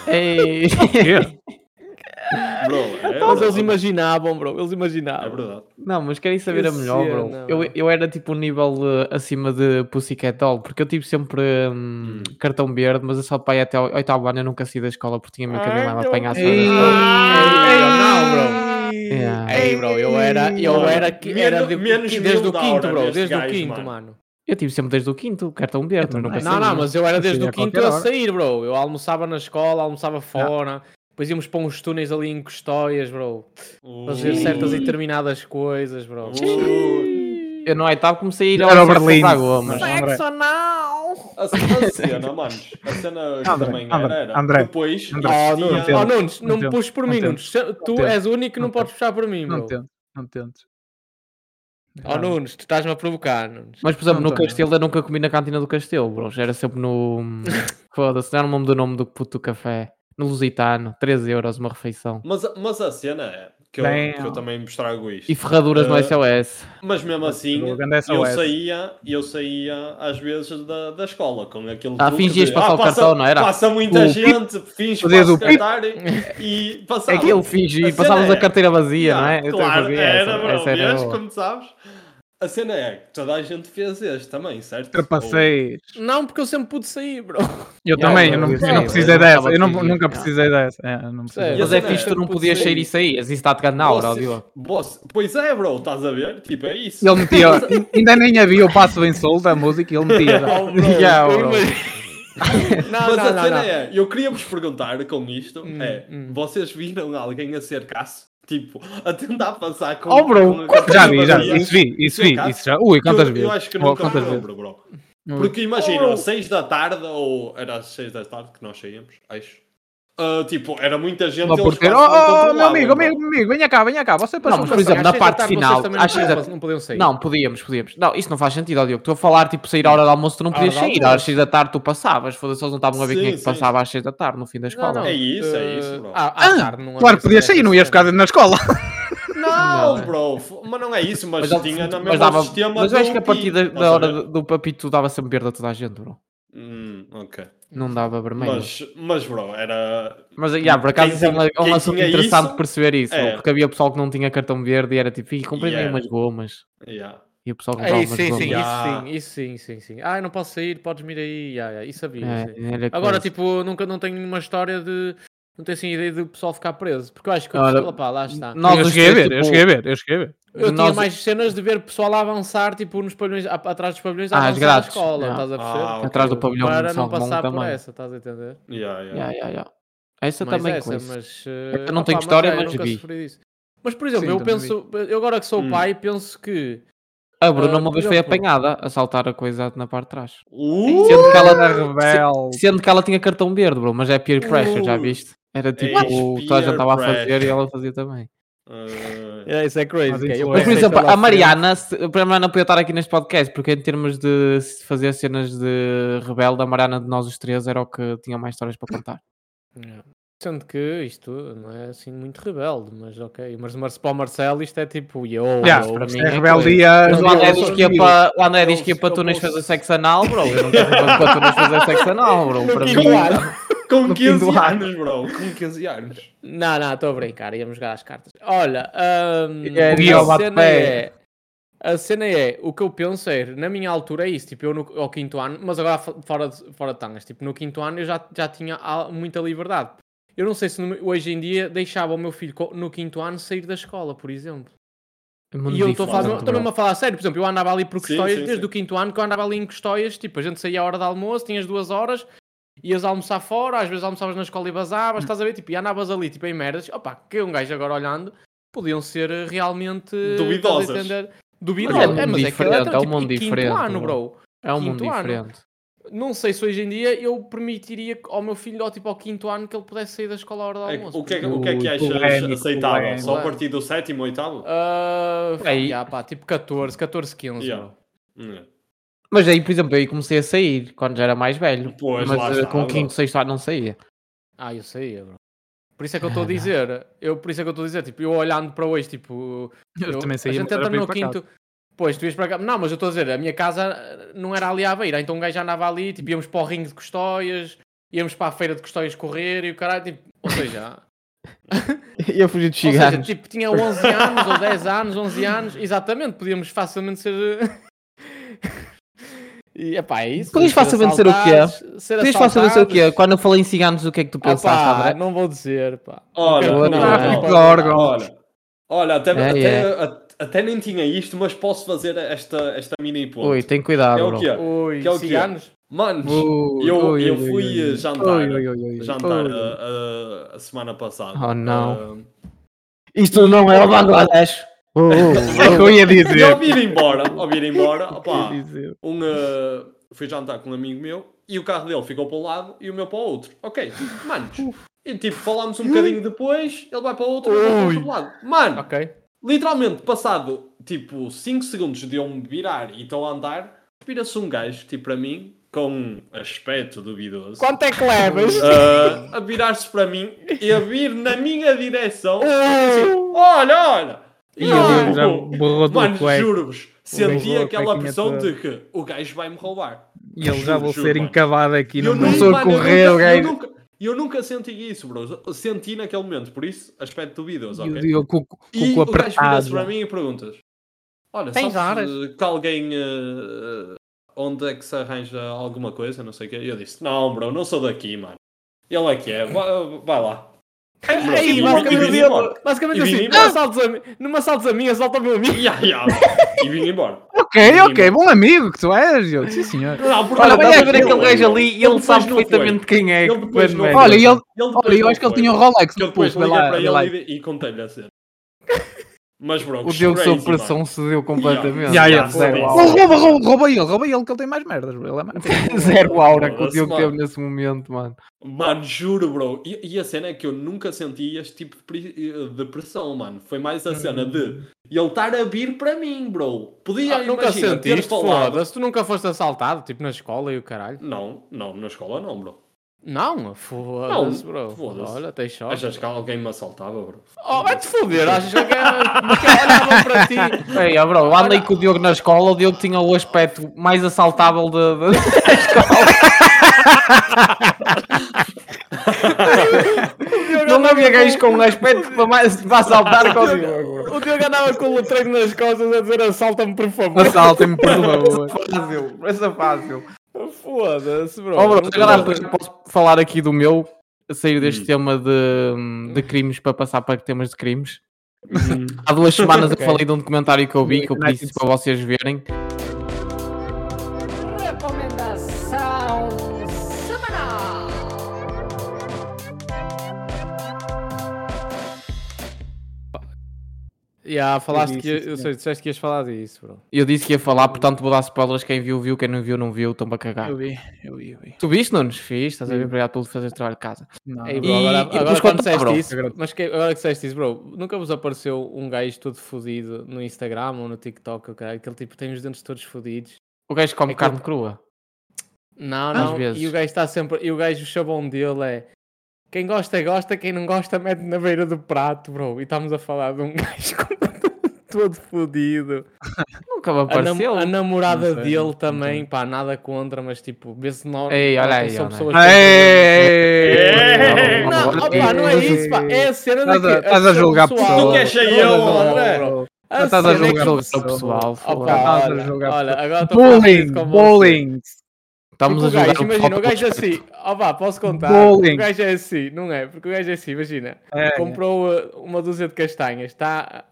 Bro, mas eles imaginavam, bro. Eles imaginavam. É verdade. Não, mas querem saber a melhor, bro. Eu era tipo um nível acima de Pussycat Doll, porque eu tive sempre cartão verde, mas eu só pai até ao 8º ano eu nunca saí da escola porque tinha medo que a minha mãe me apanhasse. Não, bro. Ei, bro, eu era desde o 5º, bro. Desde o 5º, mano. Eu tive sempre desde o 5º, cartão verde. Não, mas eu era desde o 5º a sair, bro. Eu almoçava na escola, almoçava fora. Depois íamos para uns túneis ali em Custóias, bro. Fazer certas e determinadas coisas, bro. Eu no 8º comecei a ir ao Berlim. Sexo não! A cena, manos. A cena também era. André. Depois... Nunes, não me puxes por mim, Nunes. Tu és o único que não podes puxar por mim, bro. Não tentes. Nunes, tu estás-me a provocar, Nunes. Mas, por exemplo, no Castelo eu nunca comi na cantina do Castelo, bro. Já era sempre no... Foda-se, não era o nome do puto do café. No Lusitano, 13€ uma refeição. Mas a cena é que eu também vos trago isto. E ferraduras no SOS. Mas mesmo assim, eu saía às vezes da escola com aquele fingias passar o cartão, não era? Passa muita gente, finges para cantar e passava. É que ele fingia e passavas a carteira vazia, não é? Claro, era, como sabes. A cena é que toda a gente fez este também, certo? Trapaceiros. Não, porque eu sempre pude sair, bro. Eu também, eu não precisei dessa. Eu nunca precisei dessa. Mas é fixe, tu não podias sair e sair. Isso está-te ganhando na hora, Diogo. Pois é, bro, estás a ver? Tipo, é isso. Ele metia, ainda nem havia o passo bem solto da música e ele metia. Mas a cena é, eu queria-vos perguntar com isto, vocês viram alguém a ser caço? Tipo, a tentar passar com... bro, já vi, isso vi. Ui, quantas vezes? Eu acho que nunca me lembro, bro. Porque imagina, 6 da tarde, ou era às 6 da tarde que nós saíamos, acho. Tipo, era muita gente. Meu amigo, venha cá. Você passou. Não, mas por exemplo, na parte final, não podiam sair. Não, podíamos. Não, isso não faz sentido, Diogo. Estou a falar, tipo, sair à hora do almoço, tu não podias sair. Às 6 da tarde tu passavas. Foda-se, eles não estavam a ver quem é que passava às 6 da tarde no fim da escola. Não. É isso, bro. Claro que podias sair, não ias ficar na escola. Não, bro, mas não é isso, mas tinha na mesma sistema. Mas eu acho que a partir da hora do papito dava sempre verde a toda a gente, bro. Ok. Não dava vermelho. Mas bro, era... Mas, por acaso, isso é um assunto interessante perceber isso. Porque havia pessoal que não tinha cartão verde e era tipo, comprei umas gomas. E o pessoal comprava umas gomas. Isso sim. Eu não posso sair, podes vir aí. Isso sabia. Agora, tipo, nunca não tenho nenhuma história de... Não tenho assim ideia de o pessoal ficar preso. Porque eu acho que lá está. Eu cheguei a ver. Eu tinha mais cenas de ver o pessoal a avançar, tipo, nos pavilhões, atrás dos pavilhões, a avançar da escola, estás a perceber? Atrás do pavilhão para não passar por essa, estás a entender? Essa mas também mas eu não tenho história, mas vi. Mas, por exemplo, eu agora que sou pai, penso que... A Bruna uma vez foi apanhada a saltar a coisa na parte de trás. Sendo que ela tinha cartão verde, bro, mas é peer pressure, já viste? Era tipo, toda a gente estava a fazer e ela fazia também. Isso é crazy. Mas, por exemplo, a Mariana podia estar aqui neste podcast, porque em termos de fazer cenas de rebelde, a Mariana de nós os três era o que tinha mais histórias para contar. Sendo que isto não é assim muito rebelde, mas ok. Mas para o Marcelo isto é tipo, para mim é rebeldia. Mas o André diz que ia para túneis fazer sexo anal, bro. Eu não quero para túneis fazer sexo anal, bro. Para mim... Com 15 anos, bro. Com 15 anos. Não, estou a brincar. Íamos jogar as cartas. Olha, a cena é, o que eu penso é, na minha altura é isso, tipo, eu ao quinto ano, mas agora fora de tangas, tipo, no quinto ano eu já tinha muita liberdade. Eu não sei se hoje em dia deixava o meu filho no quinto ano sair da escola, por exemplo. E eu estou mesmo a falar sério, por exemplo, eu andava ali por Custóias desde o quinto ano, que eu andava ali em Custóias, tipo, a gente saía à hora de almoço, tinhas 2 horas, ias almoçar fora, às vezes almoçavas na escola e vazavas, estás a ver, tipo, e andavas ali, tipo, em merdas, que um gajo agora olhando, podiam ser realmente... Duvidosas. Mas é um mundo diferente. Ano, bro. É um mundo diferente. Não sei se hoje em dia eu permitiria ao meu filho, tipo, ao quinto ano, que ele pudesse sair da escola à hora do almoço. O que é que achas aceitável? Só a partir do 7º, 8º? Tipo 14, 15. Mas aí, por exemplo, eu comecei a sair quando já era mais velho. Pois, mas com 5º, 6º ano não saía. Eu saía, bro. Por isso é que eu estou a dizer. Tipo, eu olhando para hoje, tipo... Eu também saía. A gente entra no quinto... Pois, tu ias para cá. Não, mas eu estou a dizer, a minha casa não era ali à beira, então um gajo andava ali, tipo, íamos para o ringue de Custóias, íamos para a feira de Custóias correr e o caralho, tipo, ou seja... ia fugir de ciganos. Ou seja, tipo, tinha 11 anos ou 10 anos, 11 anos, exatamente, podíamos facilmente ser... E, é isso. Podias facilmente ser o quê? Podias facilmente ser o quê? Quando eu falei em ciganos, o que é que tu pensaste, André? Não vou dizer, pá. Olha, até nem tinha isto, mas posso fazer esta mini hipótese. Ui, tem cuidado, bro. Que é o ciganos? Manos, eu fui jantar a semana passada. Oh, não. Isto não é o Bangladesh. Eu ia dizer. E ao vir embora, opá, fui jantar com um amigo meu e o carro dele ficou para um lado e o meu para o outro. Ok, manos. E tipo, falámos um bocadinho depois, ele vai para o outro e eu para o outro lado. Mano, literalmente, passado tipo 5 segundos de eu me virar e estou a andar, vira-se um gajo, tipo para mim, com um aspecto duvidoso. Quanto é que levas? A virar-se para mim e a vir na minha direção. Assim, olha! E ele já borrou do mano, juro-vos, senti aquela pressão de que o gajo vai-me roubar. E ele já vou ser encavado aqui, não começou a correr o gajo. Eu nunca senti isso, bro. Senti naquele momento, por isso, aspecto duvidoso, ok? E o gajo vira-se para mim e perguntas: Olha, Tens sabes que alguém... onde é que se arranja alguma coisa, não sei o quê. E eu disse, não, bro, não sou daqui, mano. Ele é que é, vai lá. Aí, basicamente assim, numa assaltos a mim, assalta o meu amigo. E vim embora. Ok, bom amigo que tu és, eu. Sim, senhor. Não, porque olha, vai ver aquele gajo ali e ele sabe perfeitamente quem é. Olha, eu acho que ele tinha um Rolex no pulso. Eu depois liguei para ele e contei-lhe a cena. Mas, bro, o Diogo sob pressão cedeu completamente. Rouba ele que ele tem mais merdas, bro. Zero aura que o Diogo teve nesse momento, mano. Mano, juro, bro. E a cena é que eu nunca senti este tipo de pressão, mano. Foi mais a cena de ele estar a vir para mim, bro. Podia, nunca sentiste, foda-se. Tu nunca foste assaltado, tipo na escola e o caralho? Não, na escola não, bro. Não, foda-se, bro. Foda-se. Olha, tens sorte. Achas que alguém me assaltava, bro? Oh, vai-te foder, achas que olhavam para ti? Ei, bro, eu andei com o Diogo na escola, o Diogo tinha o aspecto mais assaltável da escola. Não havia gajos com um aspecto para assaltar com o Diogo. O Diogo andava com o letreiro nas costas a dizer assalta-me por favor. Assalta-me por favor. Essa fácil. Foda-se, bro. Agora posso falar aqui do meu, a sair deste tema de crimes para passar para temas de crimes. Há 2 semanas eu falei de um documentário que eu vi, que eu disse para vocês verem. Recomendação semanal. Falaste que eu sei, disseste que ias falar disso, bro. Eu disse que ia falar, portanto vou dar spoilers. Quem viu, quem não viu, não viu, estão para cagar. Eu vi. Tu viste, Nunes? Fiz, estás a ver? Obrigado por fazer trabalho de casa. Ei, bro, agora quando disseste isso, agora que disseste isso, bro, nunca vos apareceu um gajo todo fodido no Instagram ou no TikTok, okay? Aquele tipo tem os dentes todos fodidos. O gajo come carne crua? Não. Às vezes. E o gajo está sempre, o chabão dele é quem gosta, gosta, quem não gosta, mete na beira do prato, bro. E estamos a falar de um gajo todo fodido. Nunca me apareceu. A namorada dele também, pá, nada contra, mas tipo, vê-se não. Ei, olha aí, são pessoas. Não é isso, pá. É a cena daqui. Estás a julgar pessoal. Tu queres ser eu, André? Estás a julgar o pessoal. Olha, agora Bullying. Estamos porque a jogar imagina, o gajo assim, posso contar? Bowling. O gajo é assim, não é? Porque o gajo é assim, imagina, comprou uma dúzia de castanhas, está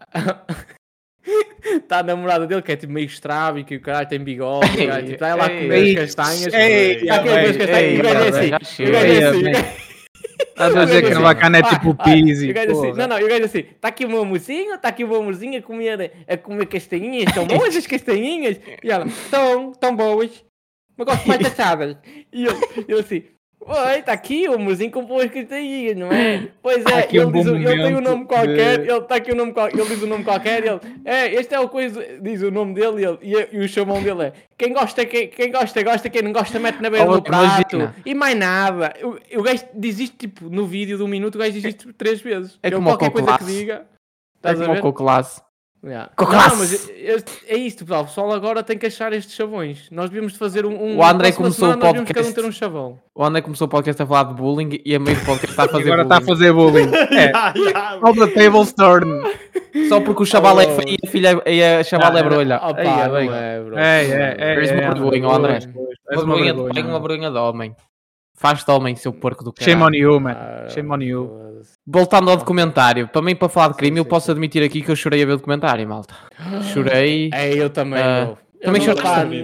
a namorada dele que é tipo meio estrábico e o caralho tem bigode, está lá a comer as castanhas, está a comer as castanhas e o gajo é assim, Estás a dizer que a bacana é tipo Pizzi. O gajo assim, e o gajo assim, está aqui o meu amorzinho a comer castanhinhas, estão boas as castanhinhas? E ela, estão boas. Mas gosto mais tachadas. E eu assim, oi, está aqui o amorzinho com boas castanhinhas, não é? Pois é, ele tem um nome qualquer, ele está aqui o nome qualquer, ele diz o nome qualquer, este é o coisa, diz o nome dele, e o chamão dele é, quem gosta, quem não gosta mete na beira do prato, e mais nada. O gajo diz isto, tipo, no vídeo de 1 minuto, o gajo diz isto 3 vezes. É como qualquer coisa que diga. É como com classe. Yeah. Não, mas é isto, pessoal. O pessoal agora tem que achar estes chavões. Nós devíamos fazer o André começou o podcast. Cada um ter um chavão. O André começou o podcast a falar de bullying e a meio do podcast está a fazer agora bullying. Está a fazer bullying. All the tables turn. Só porque o chaval é feio e a filha e a chaval é brolha. És uma vergonha, André. Uma vergonha de pai, uma vergonha de homem. Faz-te homem, seu porco do caralho. Shame on you, man. Shame on you. Voltando ao documentário, também para falar de crime, eu posso admitir aqui que eu chorei a ver o documentário, malta. Chorei. Eu também. Também chorei.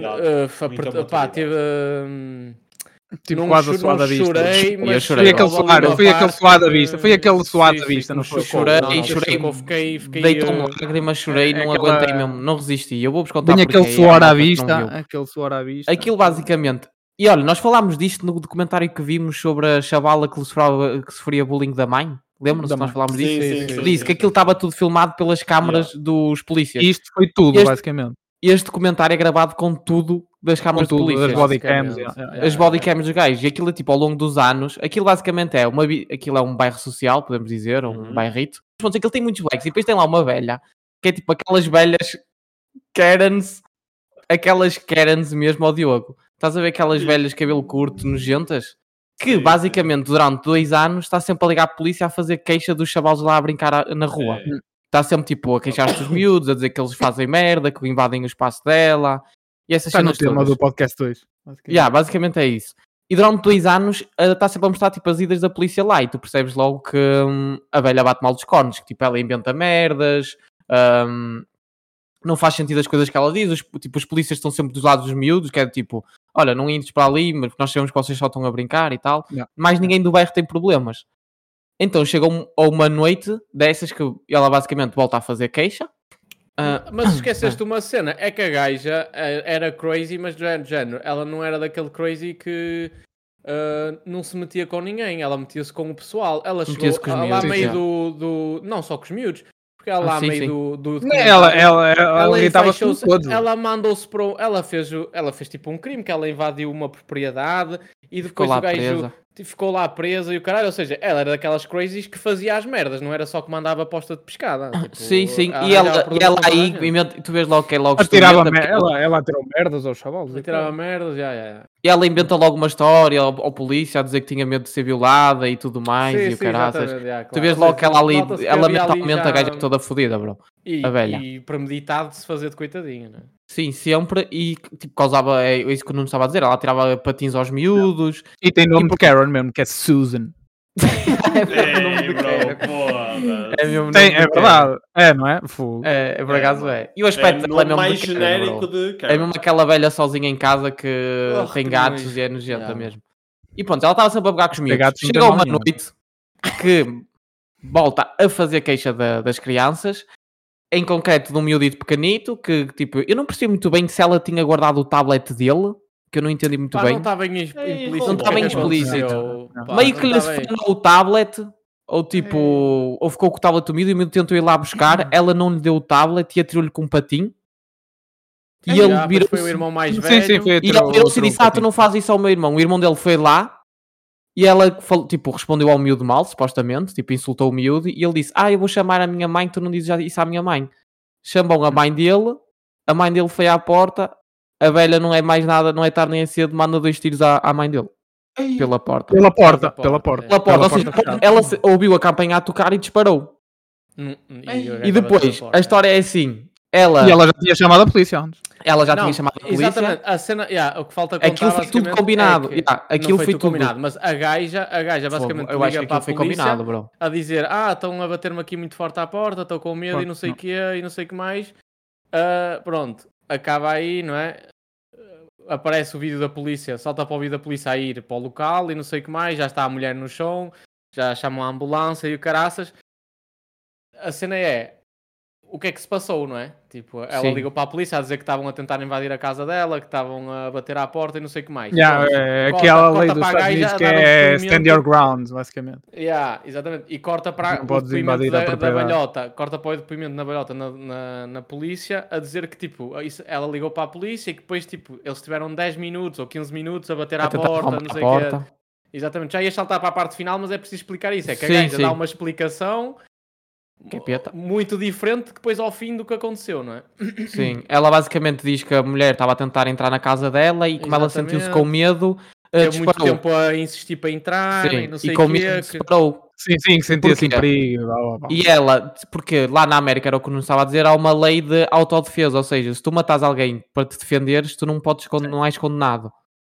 Tive quase a suar da vista. Eu chorei. Foi aquele suar da vista. Foi aquele suar da vista. Não foi? Chorei. Deitou-me lágrimas, chorei, não aguentei mesmo, não resisti. Eu vou-vos contar. Tem aquele suor à vista. Aquilo basicamente. E olha, nós falámos disto no documentário que vimos sobre a chavala que sofria bullying da mãe. Lembram-se que nós falámos disso? Sim. Disse que aquilo estava tudo filmado pelas câmaras dos polícias. Isto foi tudo, basicamente. Este documentário é gravado com tudo das câmaras de polícia. As bodycams. As bodycams dos gajos. E aquilo é tipo, ao longo dos anos, aquilo basicamente é aquilo é um bairro social, podemos dizer, um bairrito. Mas aquilo tem muitos blacks. E depois tem lá uma velha, que é tipo aquelas velhas Karens, aquelas Karens mesmo ao Diogo. Estás a ver aquelas velhas cabelo curto, nojentas? Que basicamente durante 2 anos está sempre a ligar a polícia a fazer queixa dos chavalos lá a brincar na rua. está sempre tipo a queixar-se dos miúdos, a dizer que eles fazem merda, que invadem o espaço dela. E essas Está no cenas tema todas. do podcast 2. Basicamente é isso. E durante 2 anos está sempre a mostrar tipo, as idas da polícia lá e tu percebes logo que a velha bate mal dos cornos, que tipo, ela inventa merdas, não faz sentido as coisas que ela diz, os polícias estão sempre dos lados dos miúdos, que é tipo, olha, não ides para ali, mas nós sabemos que vocês só estão a brincar e tal, mas ninguém do bairro tem problemas. Então chega uma noite dessas que ela basicamente volta a fazer queixa. Mas esqueceste uma cena, é que a gaja era crazy, mas do género, ela não era daquele crazy que não se metia com ninguém, ela metia-se com o pessoal. Ela chegou lá a meio do. Não só com os miúdos, porque ela lá a meio do ela irritava-se com todos. Ela mandou-se para. Ela fez tipo um crime, que ela invadiu uma propriedade e depois o gajo ficou lá presa e o caralho. Ou seja, ela era daquelas crazies que fazia as merdas, não era só que mandava aposta de pescada. Tipo, sim. E ela aí, tu vês logo que é logo ela atirou merdas aos chavalos. Atirava merdas, E ela inventa logo uma história ao polícia a dizer que tinha medo de ser violada e tudo mais. E o caraças. Tu vês logo que ela ali, ela mentalmente a gaja é toda fodida, bro. A velha. E premeditado de se fazer de coitadinha, não é? Sim, sempre. E tipo, causava, é isso que eu não estava a dizer, ela tirava patins aos miúdos. E tem nome de Karen mesmo, que é Susan. É verdade. É, não é? É por acaso é. E o aspecto dela é mesmo mais genérico de Karen. É mesmo aquela velha sozinha em casa que tem gatos e é nojenta mesmo. E pronto, ela estava sempre a pegar com os miúdos. Chegou uma noite que volta a fazer queixa das crianças. Em concreto de um miudito pequenito, que tipo, eu não percebi muito bem se ela tinha guardado o tablet dele, que eu não entendi muito bem. Não estava em explícito. Não estava em explícito. Meio que lhe esfregou o tablet, ou tipo, ou ficou com o tablet do miúdo e o miúdo tentou ir lá buscar, ela não lhe deu o tablet e atirou-lhe com um patinho. E ele virou-se... Foi o irmão mais velho. Sim, e ele virou-se e disse, tu não fazes isso ao meu irmão. O irmão dele foi lá, e ela tipo, respondeu ao miúdo mal, supostamente, tipo, insultou o miúdo, e ele disse, eu vou chamar a minha mãe, tu não dizes isso à minha mãe. Chamam a mãe dele foi à porta, a velha não é mais nada, não é tarde nem é cedo, manda 2 tiros à mãe dele. Pela porta. Pela porta. Ou seja, ela ouviu a campainha a tocar e disparou. E depois, a história é assim, E ela já tinha chamado a polícia antes. Ela já tinha chamado a polícia. Exatamente. A cena, o que falta contar, aquilo foi tudo combinado. Aquilo foi tudo combinado. Mas a gaja basicamente eu acho que para a foi polícia combinado, bro. A dizer, estão a bater-me aqui muito forte à porta, estou com medo e não sei o quê, e não sei o que mais. Pronto, acaba aí, não é? Aparece o vídeo da polícia, salta para o vídeo da polícia a ir para o local e não sei o que mais, já está a mulher no chão, já chamam a ambulância e o caraças. A cena é, o que é que se passou, não é? Tipo, ela ligou para a polícia a dizer que estavam a tentar invadir a casa dela, que estavam a bater à porta e não sei o que mais. Aquela lei dos Estados Unidos que é stand your ground, basicamente. Exatamente. E corta para o depoimento da velhota. Corta para o depoimento da velhota na polícia a dizer que, tipo, ela ligou para a polícia e que depois, tipo, eles tiveram 10 minutos ou 15 minutos a bater à porta, não sei o quê. Exatamente. Já ia saltar para a parte final, mas é preciso explicar isso. É que a gaja dá uma explicação... muito diferente depois ao fim do que aconteceu, não é? Sim, ela basicamente diz que a mulher estava a tentar entrar na casa dela e como ela sentiu-se com medo, teve muito tempo a insistir para entrar e não sei o com medo disparou. Sim, sentia-se em perigo. E ela, porque lá na América era o que não estava a dizer, há uma lei de autodefesa, ou seja, se tu matas alguém para te defenderes, tu não não és condenado.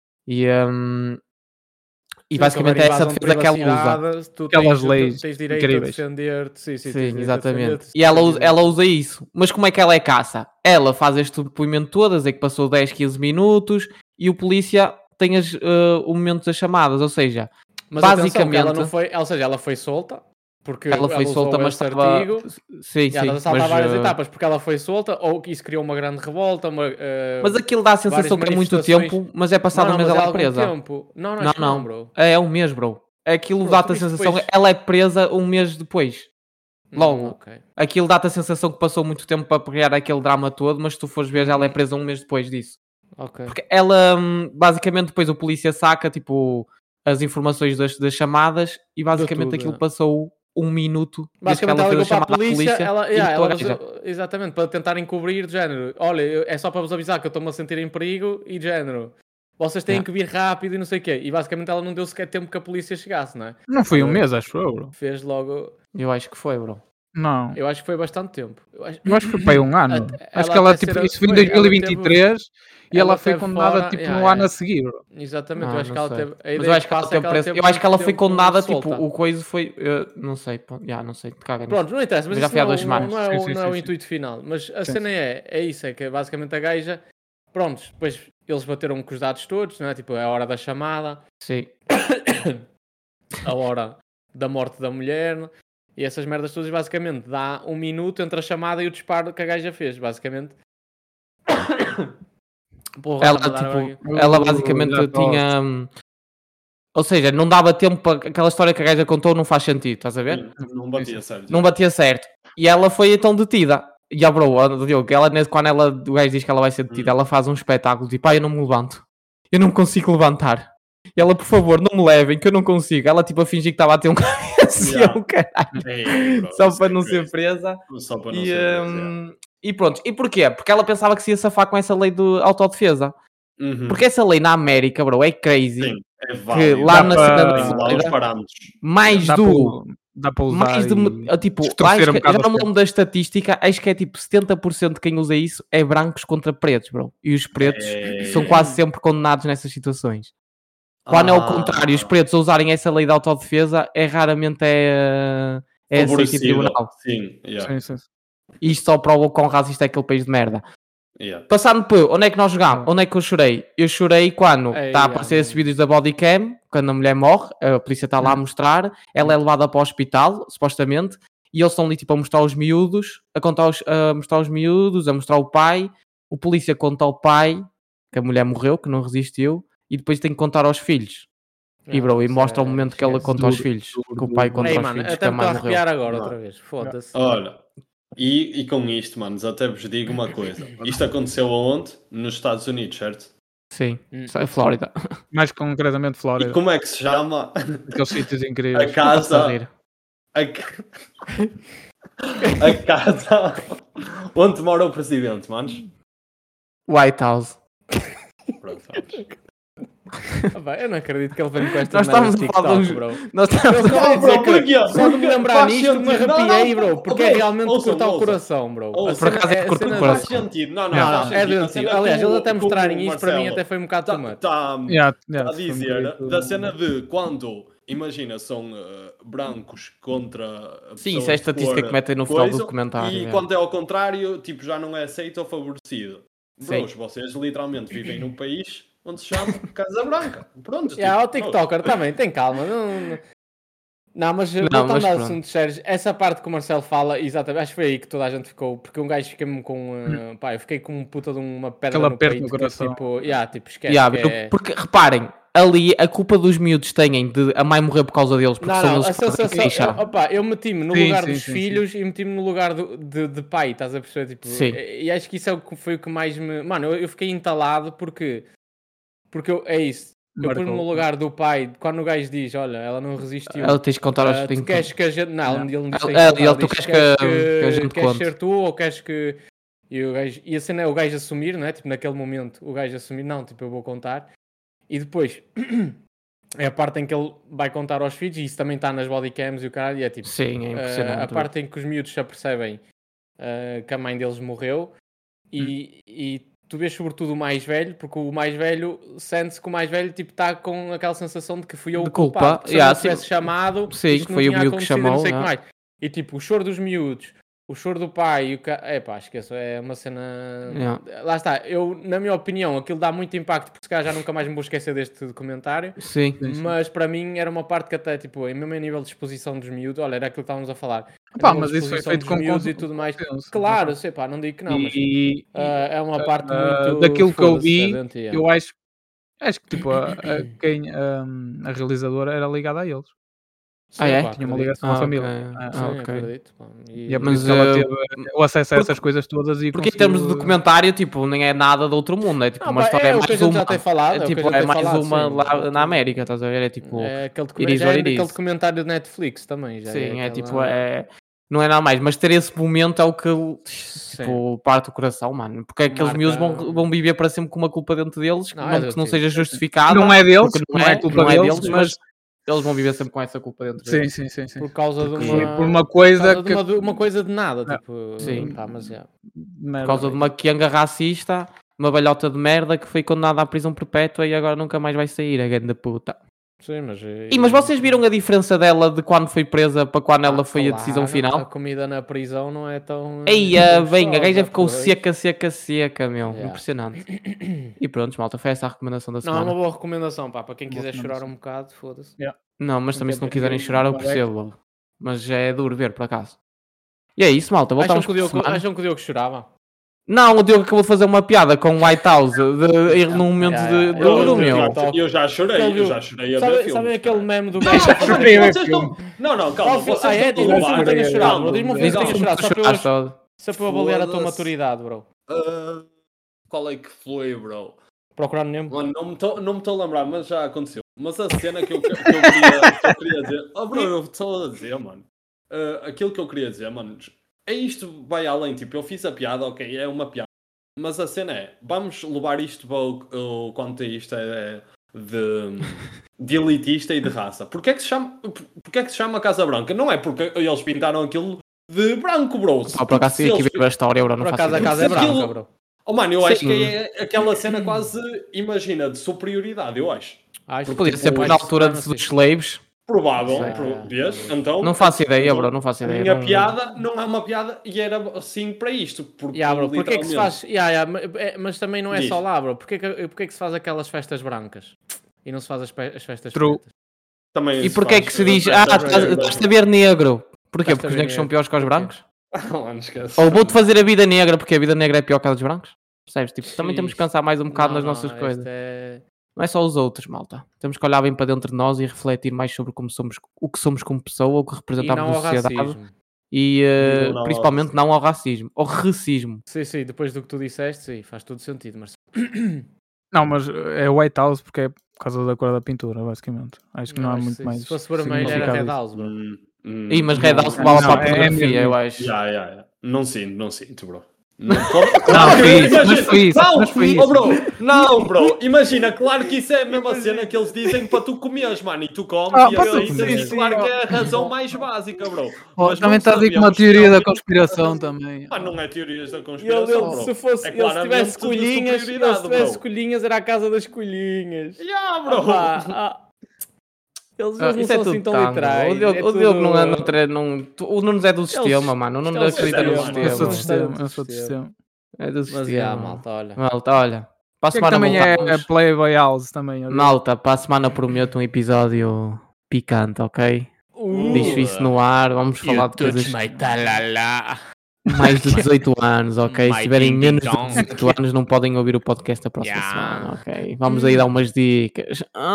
E basicamente é essa defesa que ela usa. Aquelas leis tens direito incríveis. A defender-te. Sim, exatamente. E ela usa isso. Mas como é que ela é caça? Ela faz este depoimento todo, a dizer que passou 10, 15 minutos e o polícia tem o momento das chamadas. Ou seja, mas basicamente... ela não foi... Ou seja, ela foi solta. Porque ela foi solta, mas estava... artigo, ela salta várias etapas porque ela foi solta, ou isso criou uma grande revolta. Mas aquilo dá a sensação que é muito tempo, mas é passado um mês ela é presa. Tempo. Não, bro. É um mês, bro. Aquilo dá-te a sensação que ela é presa um mês depois. Logo. Aquilo dá-te a sensação que passou muito tempo para criar aquele drama todo, mas se tu fores ver, ela é presa um mês depois disso. Porque ela, basicamente, depois o polícia saca, tipo, as informações das chamadas e basicamente aquilo passou... 1 minuto. Basicamente ela ligou para a polícia, exatamente, para tentar encobrir de género. Olha, é só para vos avisar que eu estou-me a sentir em perigo e de género. Vocês têm que vir rápido e não sei o quê. E basicamente ela não deu sequer tempo que a polícia chegasse, não é? Não foi um mês, acho eu, bro. Fez logo... Eu acho que foi, bro. Não. Eu acho que foi bastante tempo. Eu acho que foi para aí um ano. Acho que ela, tipo, isso foi em 2023 e ela foi condenada, tipo, no ano a seguir. Bro. Exatamente, eu acho que ela teve... Mas eu acho que ela teve preso. Eu acho que ela foi condenada, tipo, o coisa foi... não sei, não sei. Pronto, não interessa, mas já isso foi há 2 semanas. não é o intuito final. Mas a cena é isso, é que basicamente a gaja... Pronto, depois eles bateram com os dados todos, não é? Tipo, é a hora da chamada. Sim. A hora da morte da mulher... E essas merdas todas, basicamente, dá 1 minuto entre a chamada e o disparo que a gaja fez, basicamente. Porra, ela basicamente tinha... Ou seja, não dava tempo para... Aquela história que a gaja contou não faz sentido, estás a ver? Não batia certo. Não batia certo. E ela foi então detida. E a bro, Diogo, quando o gajo diz que ela vai ser detida, ela faz um espetáculo, tipo, eu não me levanto. Eu não consigo levantar. E ela, por favor, não me levem, que eu não consigo. Ela, tipo, a fingir que estava a ter um caralho. Só para não ser presa. Só para não ser presa. E pronto. E porquê? Porque ela pensava que se ia safar com essa lei de autodefesa. Porque essa lei na América, bro, é crazy. Sim, é válido. Que lá na cena da Flórida, mais do... Dá para usar tipo, já não me lembro da estatística, acho que é tipo 70% de quem usa isso é brancos contra pretos, bro. E os pretos são quase sempre condenados nessas situações. Quando é o contrário, os pretos a usarem essa lei de autodefesa, raramente é aceito em tribunal. Sim. Isto só prova o quão racista é aquele país de merda. Yeah. Passando por onde é que nós jogámos? Onde é que eu chorei? Eu chorei quando está a aparecer esses vídeos da bodycam, quando a mulher morre, a polícia está lá a mostrar, ela é levada para o hospital, supostamente, e eles estão ali tipo a mostrar os miúdos, a mostrar os miúdos, a mostrar o pai, o polícia conta ao pai que a mulher morreu, que não resistiu, e depois tem que contar aos filhos. E mostra o momento que ela conta aos filhos, que o pai conta aos filhos, que a mãe morreu. Até me estou a arrepiar agora outra vez, foda-se. Olha... E com isto, manos, até vos digo uma coisa. Isto aconteceu aonde? Nos Estados Unidos, certo? Sim, é Flórida. Mais concretamente Flórida. E como é que se chama? Aqueles sítios incríveis. A casa onde mora o presidente, manos? White House. Pronto, eu não acredito que ele venha com esta Nós estamos a falar TikTok, bro. Nós estamos a dizer que só de me lembrar nisto me arrepiei, bro. Porque é realmente de cortar o coração, bro. Por acaso é de cortar o coração. Faz sentido. Não, é doentio. Aliás, eles até mostrarem isto para mim até foi um bocado too much. Está a dizer da cena de quando... Imagina, são brancos contra... Sim, isso é a estatística que metem no final do documentário. E quando é ao contrário, tipo, já não é aceito ou favorecido. Bros, vocês literalmente vivem num país onde se chama Casa Branca. Pronto. O TikToker também, tem calma. Não, mas voltando a assuntos sérios, essa parte que o Marcelo fala, exatamente, acho que foi aí que toda a gente ficou, porque um gajo fica-me com... eu fiquei com um puta de uma pedra no peito. No coração. Tipo, esquece. Porque, reparem, ali a culpa dos miúdos têm de a mãe morrer por causa deles, porque são eles que fazem queixa. Eu meti-me no lugar dos filhos e meti-me no lugar de pai, estás a perceber? Tipo, e acho que isso foi o que mais me... Mano, eu fiquei entalado porque é isso. Eu pus-me no lugar do pai, quando o gajo diz, olha, ela não resistiu. Ela tens que contar aos tu queres que a gente... Não, ele não diz tu queres que a gente queres ser tu ou queres que... E a cena é o gajo assumir, não é? Tipo, naquele momento, o gajo assumir, não, tipo, eu vou contar. E depois, é a parte em que ele vai contar aos filhos, e isso também está nas bodycams e o caralho, e é tipo... Sim, é impressionante. A parte em que os miúdos se apercebem que a mãe deles morreu, e tu vês sobretudo o mais velho, porque o mais velho sente-se que o mais velho tipo está com aquela sensação de que fui eu o culpado. Se eu não tivesse chamado, sim, foi o miúdo que chamou. Não sei que mais. E tipo, o choro dos miúdos, o choro do pai, esqueço, é uma cena... Lá está, na minha opinião, aquilo dá muito impacto, porque se calhar já nunca mais me vou esquecer deste documentário. Sim. Mas para mim era uma parte que até, tipo, mesmo a nível de exposição dos miúdos, olha, era aquilo que estávamos a falar. Mas isso foi feito com miúdos e tudo mais. Claro, sei pá, não digo que não, mas é uma parte muito... Daquilo que eu vi, eu acho que tipo, a realizadora era ligada a eles. Sim, tinha uma ligação à família. Acredito. Mas ela teve o acesso a essas coisas todas e porque em termos de documentário, tipo, nem é nada do outro mundo, é tipo uma história mais uma. É mais uma lá na América, estás a ver? É tipo aquele documentário de Netflix também. Sim, não é nada mais, mas ter esse momento é o que tipo, parte do coração, mano. Porque aqueles miúdos vão viver para sempre com uma culpa dentro deles, não que não seja justificada. Não é deles, não é culpa deles, mas Eles vão viver sempre com essa culpa dentro deles. Sim. Por causa de por uma coisa uma coisa de nada, tipo... Sim. Pá, mas por causa de uma quenga racista, uma balhota de merda que foi condenada à prisão perpétua e agora nunca mais vai sair, a grande puta. Sim, mas... Mas vocês viram a diferença dela de quando foi presa para quando ela foi a decisão final? A comida na prisão não é tão... Bem, a gaja ficou seca, meu. Impressionante. E pronto, malta, foi essa a recomendação da semana. Não, é uma boa recomendação, pá, para quem quiser chorar um bocado, foda-se. Não, mas também se não quiserem chorar eu percebo. Mas é duro ver, por acaso. E é isso, malta, voltamos para a semana. Acham que o Diogo chorava? Não, o Diogo acabou de fazer uma piada com o White House num momento de duro, meu. Eu já chorei a ver filmes. Sabem aquele meme do gajo? Não, calma. Vocês diz-me um filme que tenhas chorado, bro. Diz-me um filme que tenhas chorado, só para eu avaliar a tua maturidade, bro. Qual é que foi, bro? Procurar Nemo? Mano, não me estou a lembrar, mas já aconteceu. Mas a cena que eu queria dizer... bro, eu estou a dizer, mano. Aquilo que eu queria dizer, mano... Isto vai além, tipo, eu fiz a piada, ok, é uma piada. Mas a cena é, vamos levar isto para o quanto isto é de elitista e de raça. Porquê é que se chama Casa Branca? Não é porque eles pintaram aquilo de branco, bro. Por acaso sim, aqui veio a história, bro, não faço ideia. A casa é branca, bro. Oh, mano, eu acho que é aquela cena quase, imagina, de superioridade, eu acho. Podia ser na altura dos slaves. Provável, então... Não faço ideia, bro, não faço ideia. A minha piada não é uma piada e era assim para isto. Porque é que se faz... mas também não é só lá, bro. Porquê que se faz aquelas festas brancas? E não se faz as festas pretas? Também e porquê é que se diz, estás a ver negro? Porquê? Porque os negros são piores que os brancos? Ou vou-te fazer a vida negra, porque a vida negra é pior que a dos brancos? Percebes? Tipo, também temos que pensar mais um bocado nas nossas coisas. Não é só os outros, malta. Temos que olhar bem para dentro de nós e refletir mais sobre o que somos como pessoa, o que representamos na sociedade. E principalmente não ao racismo, ao racismo. Sim, depois do que tu disseste, sim, faz todo sentido, mas... Não, mas é White House porque é por causa da cor da pintura, basicamente. Acho que não há muito mais. Se fosse vermelho era Red House, bro. Mas Red House levava para a fotografia, eu acho. Não sinto, bro. Mas foi isso. Não, bro, imagina, claro que isso é a mesma cena que eles dizem para tu comeres, mano, e tu comes e assim, claro que é a razão mais básica, bro. Mas também está a dizer que uma teoria da conspiração também. Não é teorias da conspiração, bro. Se tivesse colhinhas, era a casa das colhinhas. Bro. Eles não são assim tão literais. O Diogo não anda... O Nunes é do sistema, mano. O Nunes acredita no sistema. Eu sou do sistema. É do sistema. Malta, olha. Para a semana também é Playboy House também. Malta, para a semana prometo um episódio picante, ok? Deixo isso no ar. Vamos falar de coisas... Mais de 18 anos, ok? Se tiverem menos de 18 anos não podem ouvir o podcast da próxima semana, ok? Vamos aí dar umas dicas.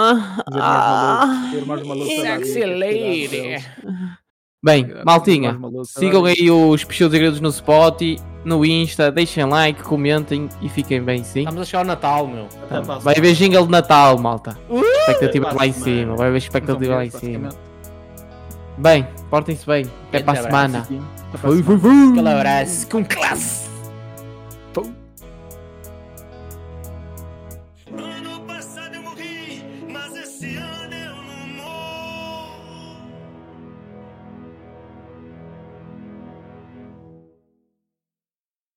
Sexy lady. Bem, maltinha, sigam aí os Pichudos e Gredos no Spotify, no Insta, deixem like, comentem e fiquem bem, sim. Estamos a chegar ao Natal, meu. Vai haver jingle de Natal, malta. Expectativa lá em cima, vai haver expectativa lá em cima. Bem, portem-se bem. Até para a semana. Aquele abraço com classe.